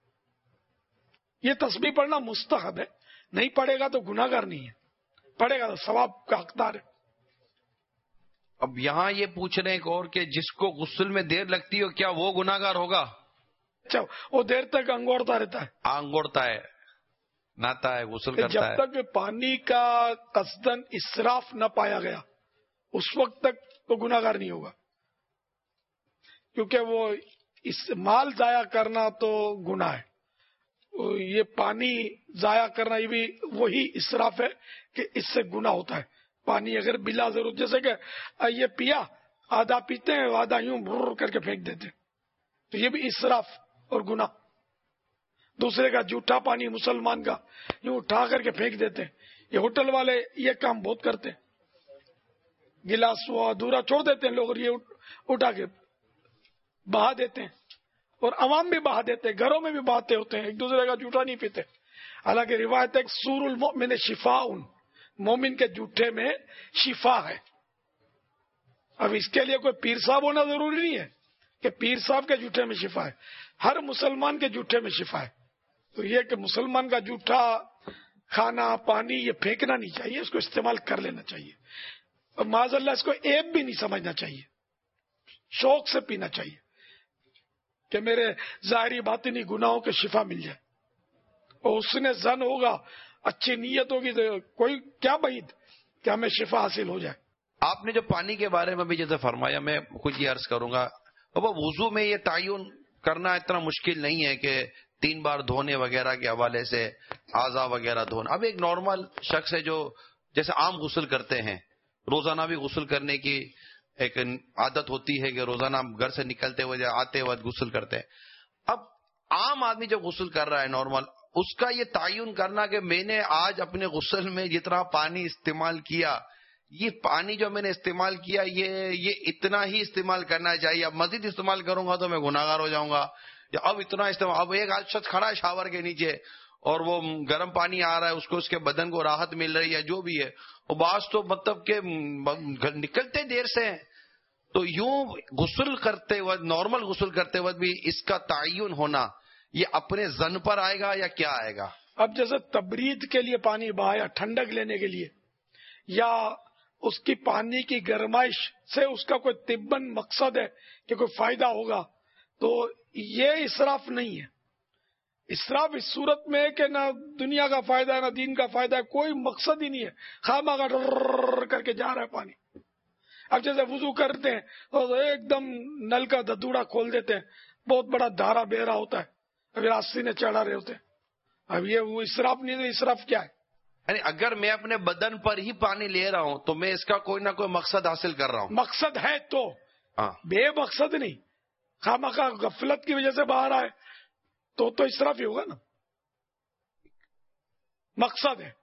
یہ تسبیح پڑھنا مستحب ہے، نہیں پڑھے گا تو گناہگار نہیں ہے، پڑھے گا تو ثواب کا حقدار ہے. اب یہاں یہ پوچھ رہے ہیں ایک اور کہ جس کو غسل میں دیر لگتی ہو کیا وہ گناہگار ہوگا؟ اچھا، وہ دیر تک انگوڑتا رہتا ہے، انگوڑتا ہے، نہاتا ہے، غسل کرتا ہے، جب تک پانی کا قصدن اسراف نہ پایا گیا اس وقت تک وہ گناہگار نہیں ہوگا، کیونکہ وہ اس مال ضائع کرنا تو گناہ ہے. یہ پانی ضائع کرنا یہ بھی وہی اسراف ہے کہ اس سے گناہ ہوتا ہے. پانی اگر بلا ضرورت، جیسے کہ یہ پیا، آدھا پیتے ہیں آدھا یوں بھر کر کے پھینک دیتے، تو یہ بھی اسراف اور گناہ. دوسرے کا جھوٹا پانی مسلمان کا یوں اٹھا کر کے پھینک دیتے ہیں. یہ ہوٹل والے یہ کام بہت کرتے ہیں، گلاس وہ ادھورا چھوڑ دیتے ہیں لوگ اور یہ اٹھا کے بہا دیتے ہیں، اور عوام بھی بہا دیتے ہیں، گھروں میں بھی بہاتے ہوتے ہیں، ایک دوسرے کا جھوٹا نہیں پیتے. حالانکہ روایت ہے سور المؤمن شفاء، مومن کے جھوٹے میں شفا ہے. اب اس کے لیے کوئی پیر صاحب ہونا ضروری نہیں ہے کہ پیر صاحب کے جھوٹے میں شفا ہے، ہر مسلمان کے جھوٹے میں شفا ہے. تو یہ کہ مسلمان کا جھوٹا کھانا پانی یہ پھینکنا نہیں چاہیے، اس کو استعمال کر لینا چاہیے، اور معاذ اللہ اس کو عیب بھی نہیں سمجھنا چاہیے، شوق سے پینا چاہیے کہ میرے ظاہری باطنی گناہوں کے شفا مل جائے. اور اس نے زن ہوگا، اچھی نیت ہوگی تو کوئی کیا بعید کہ ہمیں شفا حاصل ہو جائے. آپ نے جو پانی کے بارے میں بھی جیسے فرمایا، میں کچھ یہ عرض کروں گا. اب وضو میں یہ تعین کرنا اتنا مشکل نہیں ہے کہ 3 بار دھونے وغیرہ کے حوالے سے اعضاء وغیرہ دھونا. اب ایک نارمل شخص ہے جو جیسے عام غسل کرتے ہیں، روزانہ بھی غسل کرنے کی ایک عادت ہوتی ہے کہ روزانہ گھر سے نکلتے ہوئے آتے وقت غسل کرتے ہیں. اب عام آدمی جو غسل کر رہا ہے نارمل، اس کا یہ تعین کرنا کہ میں نے آج اپنے غسل میں جتنا پانی استعمال کیا، یہ پانی جو میں نے استعمال کیا یہ اتنا ہی استعمال کرنا چاہیے، اب مزید استعمال کروں گا تو میں گناہگار ہو جاؤں گا، یا اب اتنا استعمال. اب ایک شخص کھڑا ہے شاور کے نیچے اور وہ گرم پانی آ رہا ہے، اس کو اس کے بدن کو راحت مل رہی ہے، جو بھی ہے، وہ بعض تو مطلب کہ نکلتے دیر سے ہیں. تو یوں غسل کرتے وقت، نارمل غسل کرتے وقت بھی اس کا تعین ہونا یہ اپنے زن پر آئے گا یا کیا آئے گا؟ اب جیسے تبرید کے لیے پانی بہایا، ٹھنڈک لینے کے لیے، یا اس کی پانی کی گرمائش سے اس کا کوئی طباً مقصد ہے کہ کوئی فائدہ ہوگا، تو یہ اسراف نہیں ہے. اسراف اس صورت میں ہے کہ نہ دنیا کا فائدہ ہے نہ دین کا فائدہ ہے، کوئی مقصد ہی نہیں ہے، خواہ کا ڈر کر کے جا رہا ہے پانی. اب جیسے وضو کرتے ہیں تو ایک دم نل کا دھدوڑا کھول دیتے ہیں، بہت بڑا دھارا بہ رہا ہوتا ہے، ابھی راستے نے چڑھا رہے ہوتے ہیں. اب یہ وہ اسراف نہیں ہے. اسراف کیا ہے؟ یعنی اگر میں اپنے بدن پر ہی پانی لے رہا ہوں تو میں اس کا کوئی نہ کوئی مقصد حاصل کر رہا ہوں. مقصد ہے تو بے مقصد نہیں، خواہ غفلت کی وجہ سے باہر آئے تو اسراف ہی ہوگا نا. مقصد ہے.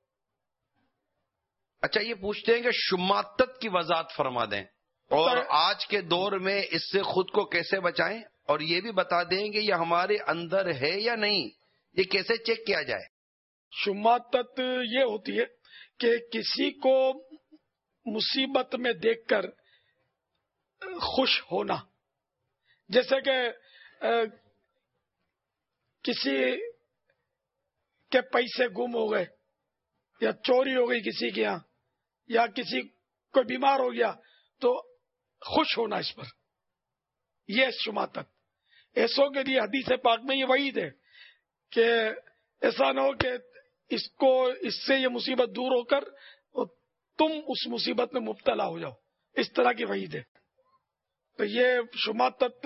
اچھا، یہ پوچھتے ہیں کہ شماتت کی وضاحت فرما دیں، اور آج کے دور میں اس سے خود کو کیسے بچائیں، اور یہ بھی بتا دیں کہ یہ ہمارے اندر ہے یا نہیں، یہ کیسے چیک کیا جائے. شماتت یہ ہوتی ہے کہ کسی کو مصیبت میں دیکھ کر خوش ہونا، جیسے کہ کسی کے پیسے گم ہو گئے یا چوری ہو گئی کسی کے یہاں، یا کسی کوئی بیمار ہو گیا تو خوش ہونا اس پر، یہ شماتت. ایسوں کے لیے حدیث پاک میں یہ وعید ہے کہ ایسا نہ ہو کہ اس سے یہ مصیبت دور ہو کر تم اس مصیبت میں مبتلا ہو جاؤ، اس طرح کی وعید ہے۔ تو یہ شماتت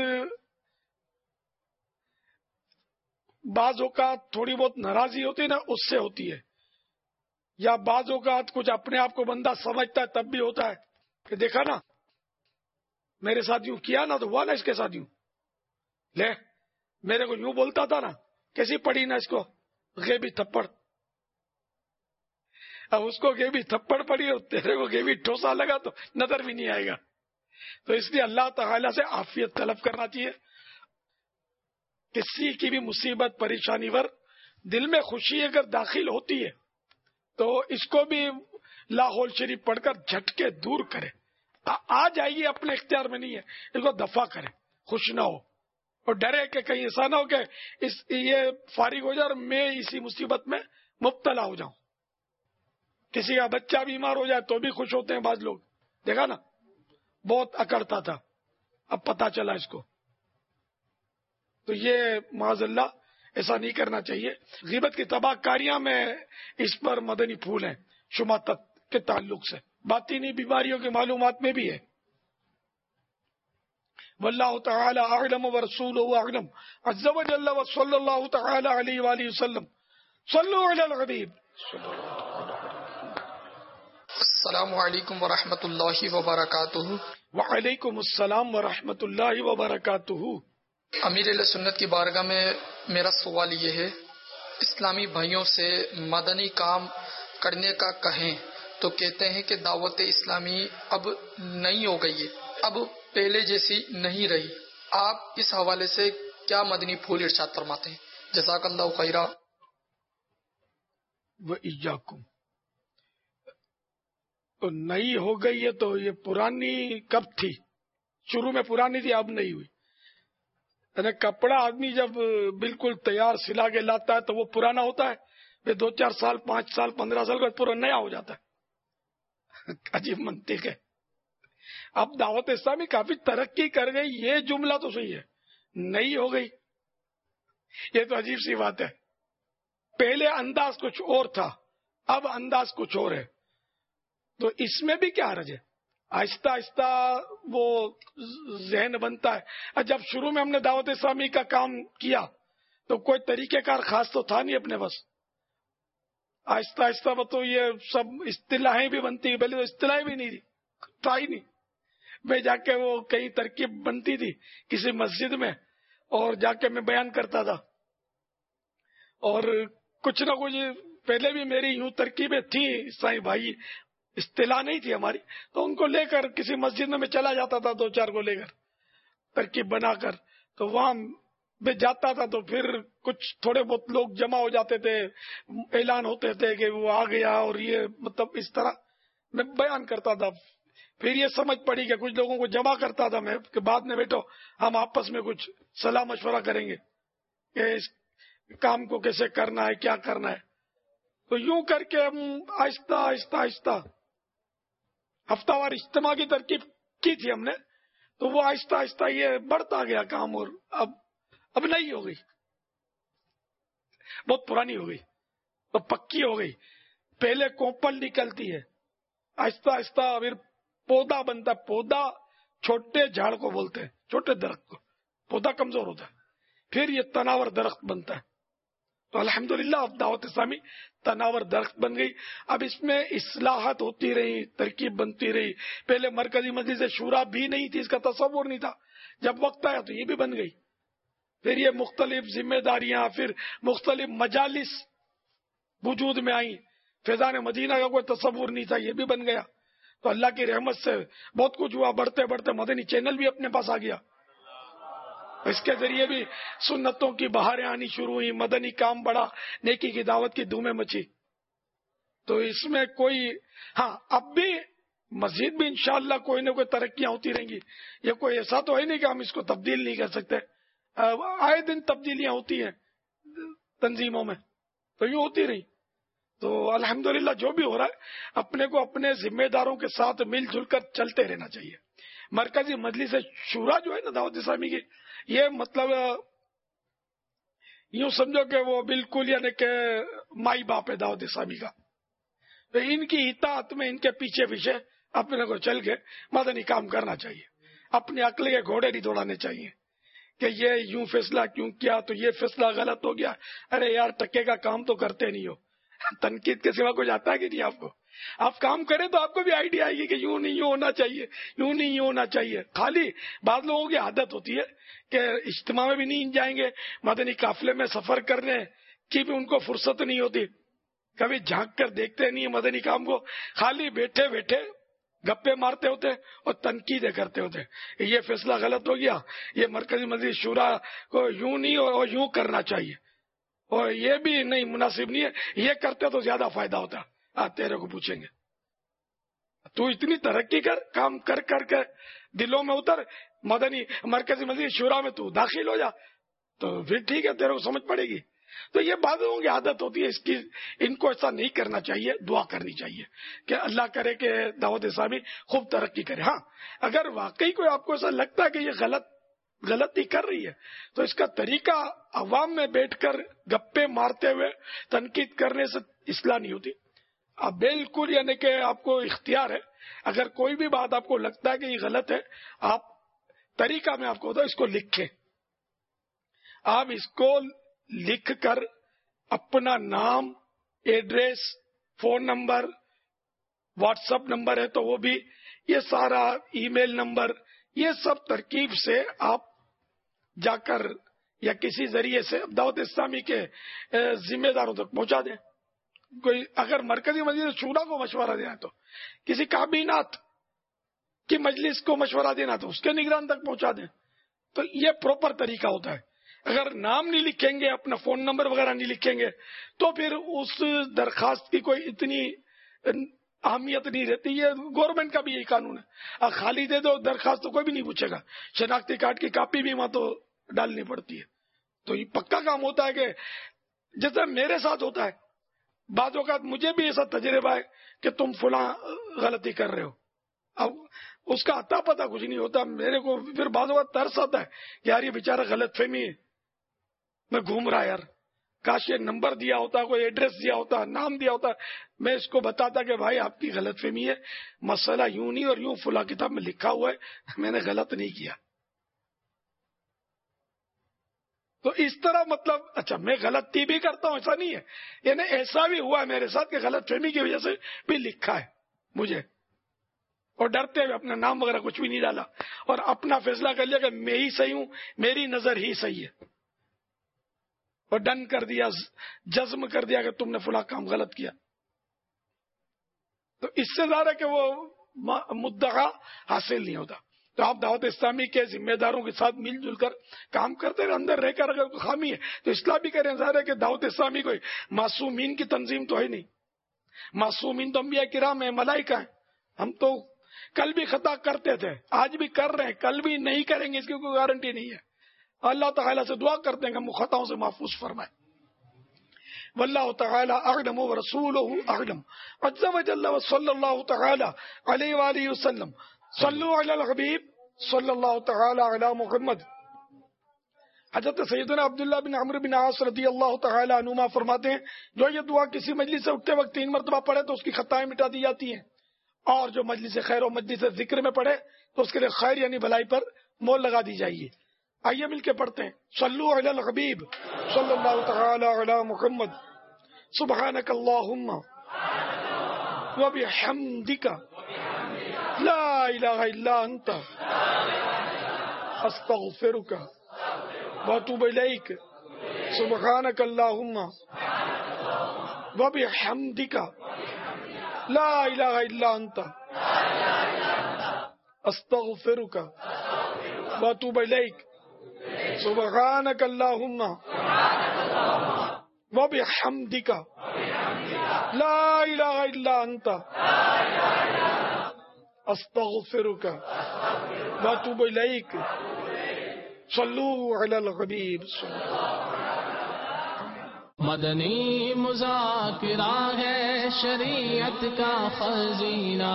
بعض اوقات تھوڑی بہت ناراضی ہوتی ہے نا، اس سے ہوتی ہے، یا بعض اوقات کچھ اپنے آپ کو بندہ سمجھتا ہے تب بھی ہوتا ہے کہ دیکھا نا میرے ساتھ یوں کیا نا تو ہوا نا اس کے ساتھ یوں، لے میرے کو یوں بولتا تھا نا، کیسی پڑی نا اس کو غیبی تھپڑ، اب اس کو غیبی تھپڑ پڑی اور تیرے کو غیبی ٹھوسا لگا تو نظر بھی نہیں آئے گا۔ تو اس لیے اللہ تعالی سے عافیت طلب کرنا چاہیے۔ کسی کی بھی مصیبت پریشانی پر دل میں خوشی اگر داخل ہوتی ہے تو اس کو بھی لاہور شریف پڑھ کر جھٹکے دور کرے، آ جائے گی اپنے اختیار میں نہیں ہے، اس کو دفع کرے، خوش نہ ہو اور ڈرے کہ کہیں ایسا نہ ہو کہ یہ فارغ ہو جائے اور میں اسی مصیبت میں مبتلا ہو جاؤں۔ کسی کا بچہ بیمار ہو جائے تو بھی خوش ہوتے ہیں بعض لوگ، دیکھا نا بہت اکڑتا تھا اب پتا چلا اس کو۔ تو یہ معاذ اللہ ایسا نہیں کرنا چاہیے۔ غیبت کی تباہ کاریاں میں اس پر مدنی پھول ہیں شماتت کے تعلق سے، باطنی بیماریوں کی معلومات میں بھی ہے۔ واللہ تعالی اعلم ورسولہ اعلم عز وجل وصلی اللہ تعالی علیہ وآلہ وسلم۔ صلو علی الحبیب۔ السلام علیکم ورحمۃ اللہ وبرکاتہ۔ وعلیکم السلام ورحمۃ اللہ وبرکاتہ۔ امیر اہل سنت کی بارگاہ میں میرا سوال یہ ہے، اسلامی بھائیوں سے مدنی کام کرنے کا کہیں تو کہتے ہیں کہ دعوت اسلامی اب نہیں ہو گئی ہے، اب پہلے جیسی نہیں رہی۔ آپ اس حوالے سے کیا مدنی پھول ارشاد فرماتے ہیں؟ جزاک اللہ خیرہ۔ وإیاکم۔ تو نئی ہو گئی ہے تو یہ پرانی کب تھی؟ شروع میں پرانی تھی، اب نہیں ہوئی۔ یعنی کپڑا آدمی جب بالکل تیار سلا کے لاتا ہے تو وہ پرانا ہوتا ہے، پھر 2-4 سال 5 سال 15 سال کا پورا نیا ہو جاتا ہے۔ عجیب منطق ہے۔ اب دعوت اسلامی کافی ترقی کر گئی، یہ جملہ تو صحیح ہے، نئی ہو گئی یہ تو عجیب سی بات ہے۔ پہلے انداز کچھ اور تھا، اب انداز کچھ اور ہے، تو اس میں بھی کیا حرج ہے؟ آہستہ آہستہ وہ ذہن بنتا ہے۔ جب شروع میں ہم نے دعوت اسلامی کا کام کیا تو کوئی طریقہ کار خاص تو تھا نہیں اپنے بس، آہستہ آہستہ وہ تو یہ سب اصطلاحیں بھی بنتی، پہلے تو اصطلاحیں بھی نہیں تھا ہی نہیں۔ میں جا کے وہ کئی ترکیب بنتی تھی کسی مسجد میں اور جا کے میں بیان کرتا تھا، اور کچھ نہ کچھ پہلے بھی میری یوں ترکیبیں تھیں، سائیں بھائی اصطلاح نہیں تھی ہماری، تو ان کو لے کر کسی مسجد میں چلا جاتا تھا، 2-4 کو لے کر ترکیب بنا کر، تو وہاں میں جاتا تھا تو پھر کچھ تھوڑے بہت لوگ جمع ہو جاتے تھے، اعلان ہوتے تھے کہ وہ آ گیا، اور یہ مطلب اس طرح میں بیان کرتا تھا۔ پھر یہ سمجھ پڑی کہ کچھ لوگوں کو جمع کرتا تھا میں کہ بعد میں بیٹھو ہم آپس میں کچھ صلاح مشورہ کریں گے کہ اس کام کو کیسے کرنا ہے، کیا کرنا ہے۔ تو یوں کر کے ہم آہستہ آہستہ آہستہ ہفتہ وار اجتماع کی ترکیب کی تھی ہم نے، تو وہ آہستہ آہستہ یہ بڑھتا گیا کام، اور اب نہیں ہو گئی، بہت پرانی ہو گئی، تو پکی ہو گئی۔ پہلے کوپل نکلتی ہے، آہستہ آہستہ پھر پودا بنتا ہے، پودا چھوٹے جھاڑ کو بولتے ہیں، چھوٹے درخت کو، پودا کمزور ہوتا ہے، پھر یہ تناور درخت بنتا ہے۔ تو الحمدللہ اب دعوت اسلامی تناور درخت بن گئی۔ اب اس میں اصلاحات ہوتی رہی، ترکیب بنتی رہی۔ پہلے مرکزی مجلس شورا بھی نہیں تھی، اس کا تصور نہیں تھا، جب وقت آیا تو یہ بھی بن گئی۔ پھر یہ مختلف ذمہ داریاں، پھر مختلف مجالس وجود میں آئیں۔ فیضان مدینہ کا کوئی تصور نہیں تھا، یہ بھی بن گیا۔ تو اللہ کی رحمت سے بہت کچھ ہوا، بڑھتے بڑھتے مدنی چینل بھی اپنے پاس آ گیا، اس کے ذریعے بھی سنتوں کی بہاریں آنی شروع ہوئی، مدنی کام بڑھا، نیکی کی دعوت کی دھومیں مچی۔ تو اس میں کوئی اب بھی مزید بھی انشاءاللہ کوئی نہ کوئی ترقیاں ہوتی رہیں گی۔ یہ کوئی ایسا تو ہے نہیں کہ ہم اس کو تبدیل نہیں کر سکتے، آئے دن تبدیلیاں ہوتی ہیں تنظیموں میں، تو یہ ہوتی رہی۔ تو الحمدللہ جو بھی ہو رہا ہے اپنے کو اپنے ذمہ داروں کے ساتھ مل جل کر چلتے رہنا چاہیے۔ مرکزی مجلس شورا جو ہے نا دعوت اسلامی کی، یہ مطلب یوں سمجھو کہ وہ بالکل یعنی کہ مائی باپ ہے دعوت اسلامی کا. تو ان کی اطاعت میں ان کے پیچھے پیچھے اپنے کو چل کے مدنی کام کرنا چاہیے. اپنے عقل کے گھوڑے نہیں دوڑانے چاہیے کہ یہ یوں فیصلہ کیوں کیا تو یہ فیصلہ غلط ہو گیا. ارے یار ٹکے کا کام تو کرتے نہیں ہو, تنقید کے سوا کچھ آتا ہے کہ نہیں آپ کو؟ آپ کام کریں تو آپ کو بھی آئیڈیا آئے گی کہ یوں نہیں یوں ہونا چاہیے, یوں نہیں یوں ہونا چاہیے. خالی بعض لوگوں کی عادت ہوتی ہے کہ اجتماع میں بھی نہیں جائیں گے, مدنی قافلے میں سفر کرنے کی بھی ان کو فرصت نہیں ہوتی, کبھی جھانک کر دیکھتے نہیں مدنی کام کو, خالی بیٹھے بیٹھے گپے مارتے ہوتے اور تنقیدیں کرتے ہوتے. یہ فیصلہ غلط ہو گیا, یہ مرکزی مجلس شورا کو یوں نہیں اور یوں کرنا چاہیے, اور یہ بھی نہیں مناسب نہیں ہے, یہ کرتے تو زیادہ فائدہ ہوتا. تیرے کو پوچھیں گے تو اتنی ترقی کر, کام کر کر کے دلوں میں اتر, مدنی مرکزی مجلس شورا میں تو داخل ہو جا, تو پھر ٹھیک ہے تیرے کو سمجھ پڑے گی. تو یہ باتوں کی عادت ہوتی ہے, اس کی ان کو ایسا نہیں کرنا چاہیے. دعا کرنی چاہیے کہ اللہ کرے کہ دعوت اسلامی خوب ترقی کرے. ہاں اگر واقعی کوئی آپ کو ایسا لگتا ہے کہ یہ غلطی کر رہی ہے تو اس کا طریقہ عوام میں بیٹھ کر گپے مارتے ہوئے تنقید کرنے سے اصلاح نہیں ہوتی. اب بالکل یعنی کہ آپ کو اختیار ہے, اگر کوئی بھی بات آپ کو لگتا ہے کہ یہ غلط ہے, آپ طریقہ میں آپ کو ہوتا ہے اس کو لکھیں. آپ اس کو لکھ کر اپنا نام, address, phone number, WhatsApp number ہے تو وہ بھی, یہ سارا ای میل نمبر, یہ سب ترکیب سے آپ جا کر یا کسی ذریعے سے دعوت اسلامی کے ذمہ داروں تک پہنچا دیں. کوئی اگر مرکزی مجلس شورا کو مشورہ دینا تو کسی کابینات کی مجلس کو مشورہ دینا تو اس کے نگران تک پہنچا دیں. تو یہ پراپر طریقہ ہوتا ہے. اگر نام نہیں لکھیں گے, اپنا فون نمبر وغیرہ نہیں لکھیں گے تو پھر اس درخواست کی کوئی اتنی اہمیت نہیں رہتی. یہ گورنمنٹ کا بھی یہی قانون ہے, خالی دے دو درخواست تو کوئی بھی نہیں پوچھے گا, شناختی کارڈ کی کاپی بھی وہاں تو ڈالنی پڑتی ہے. تو یہ پکا کام ہوتا ہے کہ جیسا میرے ساتھ ہوتا ہے, بعض اوقات مجھے بھی ایسا تجربہ ہے کہ تم فلاں غلطی کر رہے ہو, اب اس کا اتا پتہ کچھ نہیں ہوتا. میرے کو پھر بعض اوقات ترس آتا ہے کہ یار یہ بیچارہ غلط فہمی میں گھوم رہا ہے, یار کاش یہ نمبر دیا ہوتا, کوئی ایڈریس دیا ہوتا, نام دیا ہوتا, میں اس کو بتاتا کہ بھائی آپ کی غلط فہمی ہے, مسئلہ یوں نہیں اور یوں فلاں کتاب میں لکھا ہوا ہے, میں نے غلط نہیں کیا. تو اس طرح مطلب اچھا میں غلطی بھی کرتا ہوں ایسا نہیں ہے, یعنی ایسا بھی ہوا ہے میرے ساتھ کہ غلط فہمی کی وجہ سے بھی لکھا ہے مجھے, اور ڈرتے ہوئے اپنا نام وغیرہ کچھ بھی نہیں ڈالا اور اپنا فیصلہ کر لیا کہ میں ہی صحیح ہوں, میری نظر ہی صحیح ہے, اور ڈن کر دیا, جزم کر دیا کہ تم نے فلاں کام غلط کیا. تو اس سے زیادہ کہ وہ مدعا حاصل نہیں ہوتا. تو آپ دعوت اسلامی کے ذمہ داروں کے ساتھ مل جل کر کام کرتے ہیں, اندر رہ کر اگر کوئی خامی ہے تو اصلاح بھی کریں. ظاہر ہے کہ دعوت اسلامی کوئی معصومین کی تنظیم تو ہے نہیں, معصومین تو انبیاء کرام ہیں, ملائکہ ہیں. ہم تو کل بھی خطا کرتے تھے, آج بھی کر رہے ہیں, کل بھی نہیں کریں گے اس کی کوئی گارنٹی نہیں ہے. اللہ تعالیٰ سے دعا کرتے ہیں کہ ہم خطاؤں سے محفوظ فرمائے. واللہ تعالی اعلم ورسولہ اعلم عز وجل وصلی اللہ تعالی علیہ وآلہ وسلم. صلو علی الحبیب صلی اللہ تعالی علی محمد. حضرت سیدنا عبداللہ بن عمرو بن عاص رضی اللہ تعالی عنہما فرماتے ہیں جو یہ دعا کسی مجلس سے اٹھتے وقت 3 مرتبہ پڑھے تو اس کی خطائیں مٹا دی جاتی ہیں, اور جو مجلس خیر و مجلس ذکر میں پڑھے تو اس کے لیے خیر یعنی بھلائی پر مول لگا دی جائے گی. آئیے مل کے پڑھتے ہیں. صلو علی الحبیب صلی اللہ تعالی علی محمد. سبحانک اللہم وبحمدک لا الہ الا انت استغفرک واتوب الیک. سبحانک اللہم وبحمدک لا الہ الا انت استغفرک واتوب الیک. سبحانک اللہم وبحمدک لا الہ الا انت استغفرک واتوب الیک. صلو علی الحبیب. مدنی مذاکرہ ہے شریعت کا خزینہ,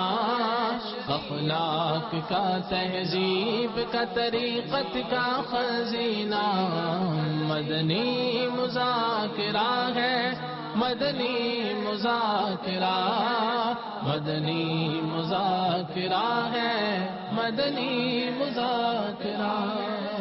اخلاق کا تہذیب کا طریقت کا خزینہ. مدنی مذاکرہ ہے، مدنی مذاکرہ، مدنی مذاکرہ ہے، مدنی مذاکرہ.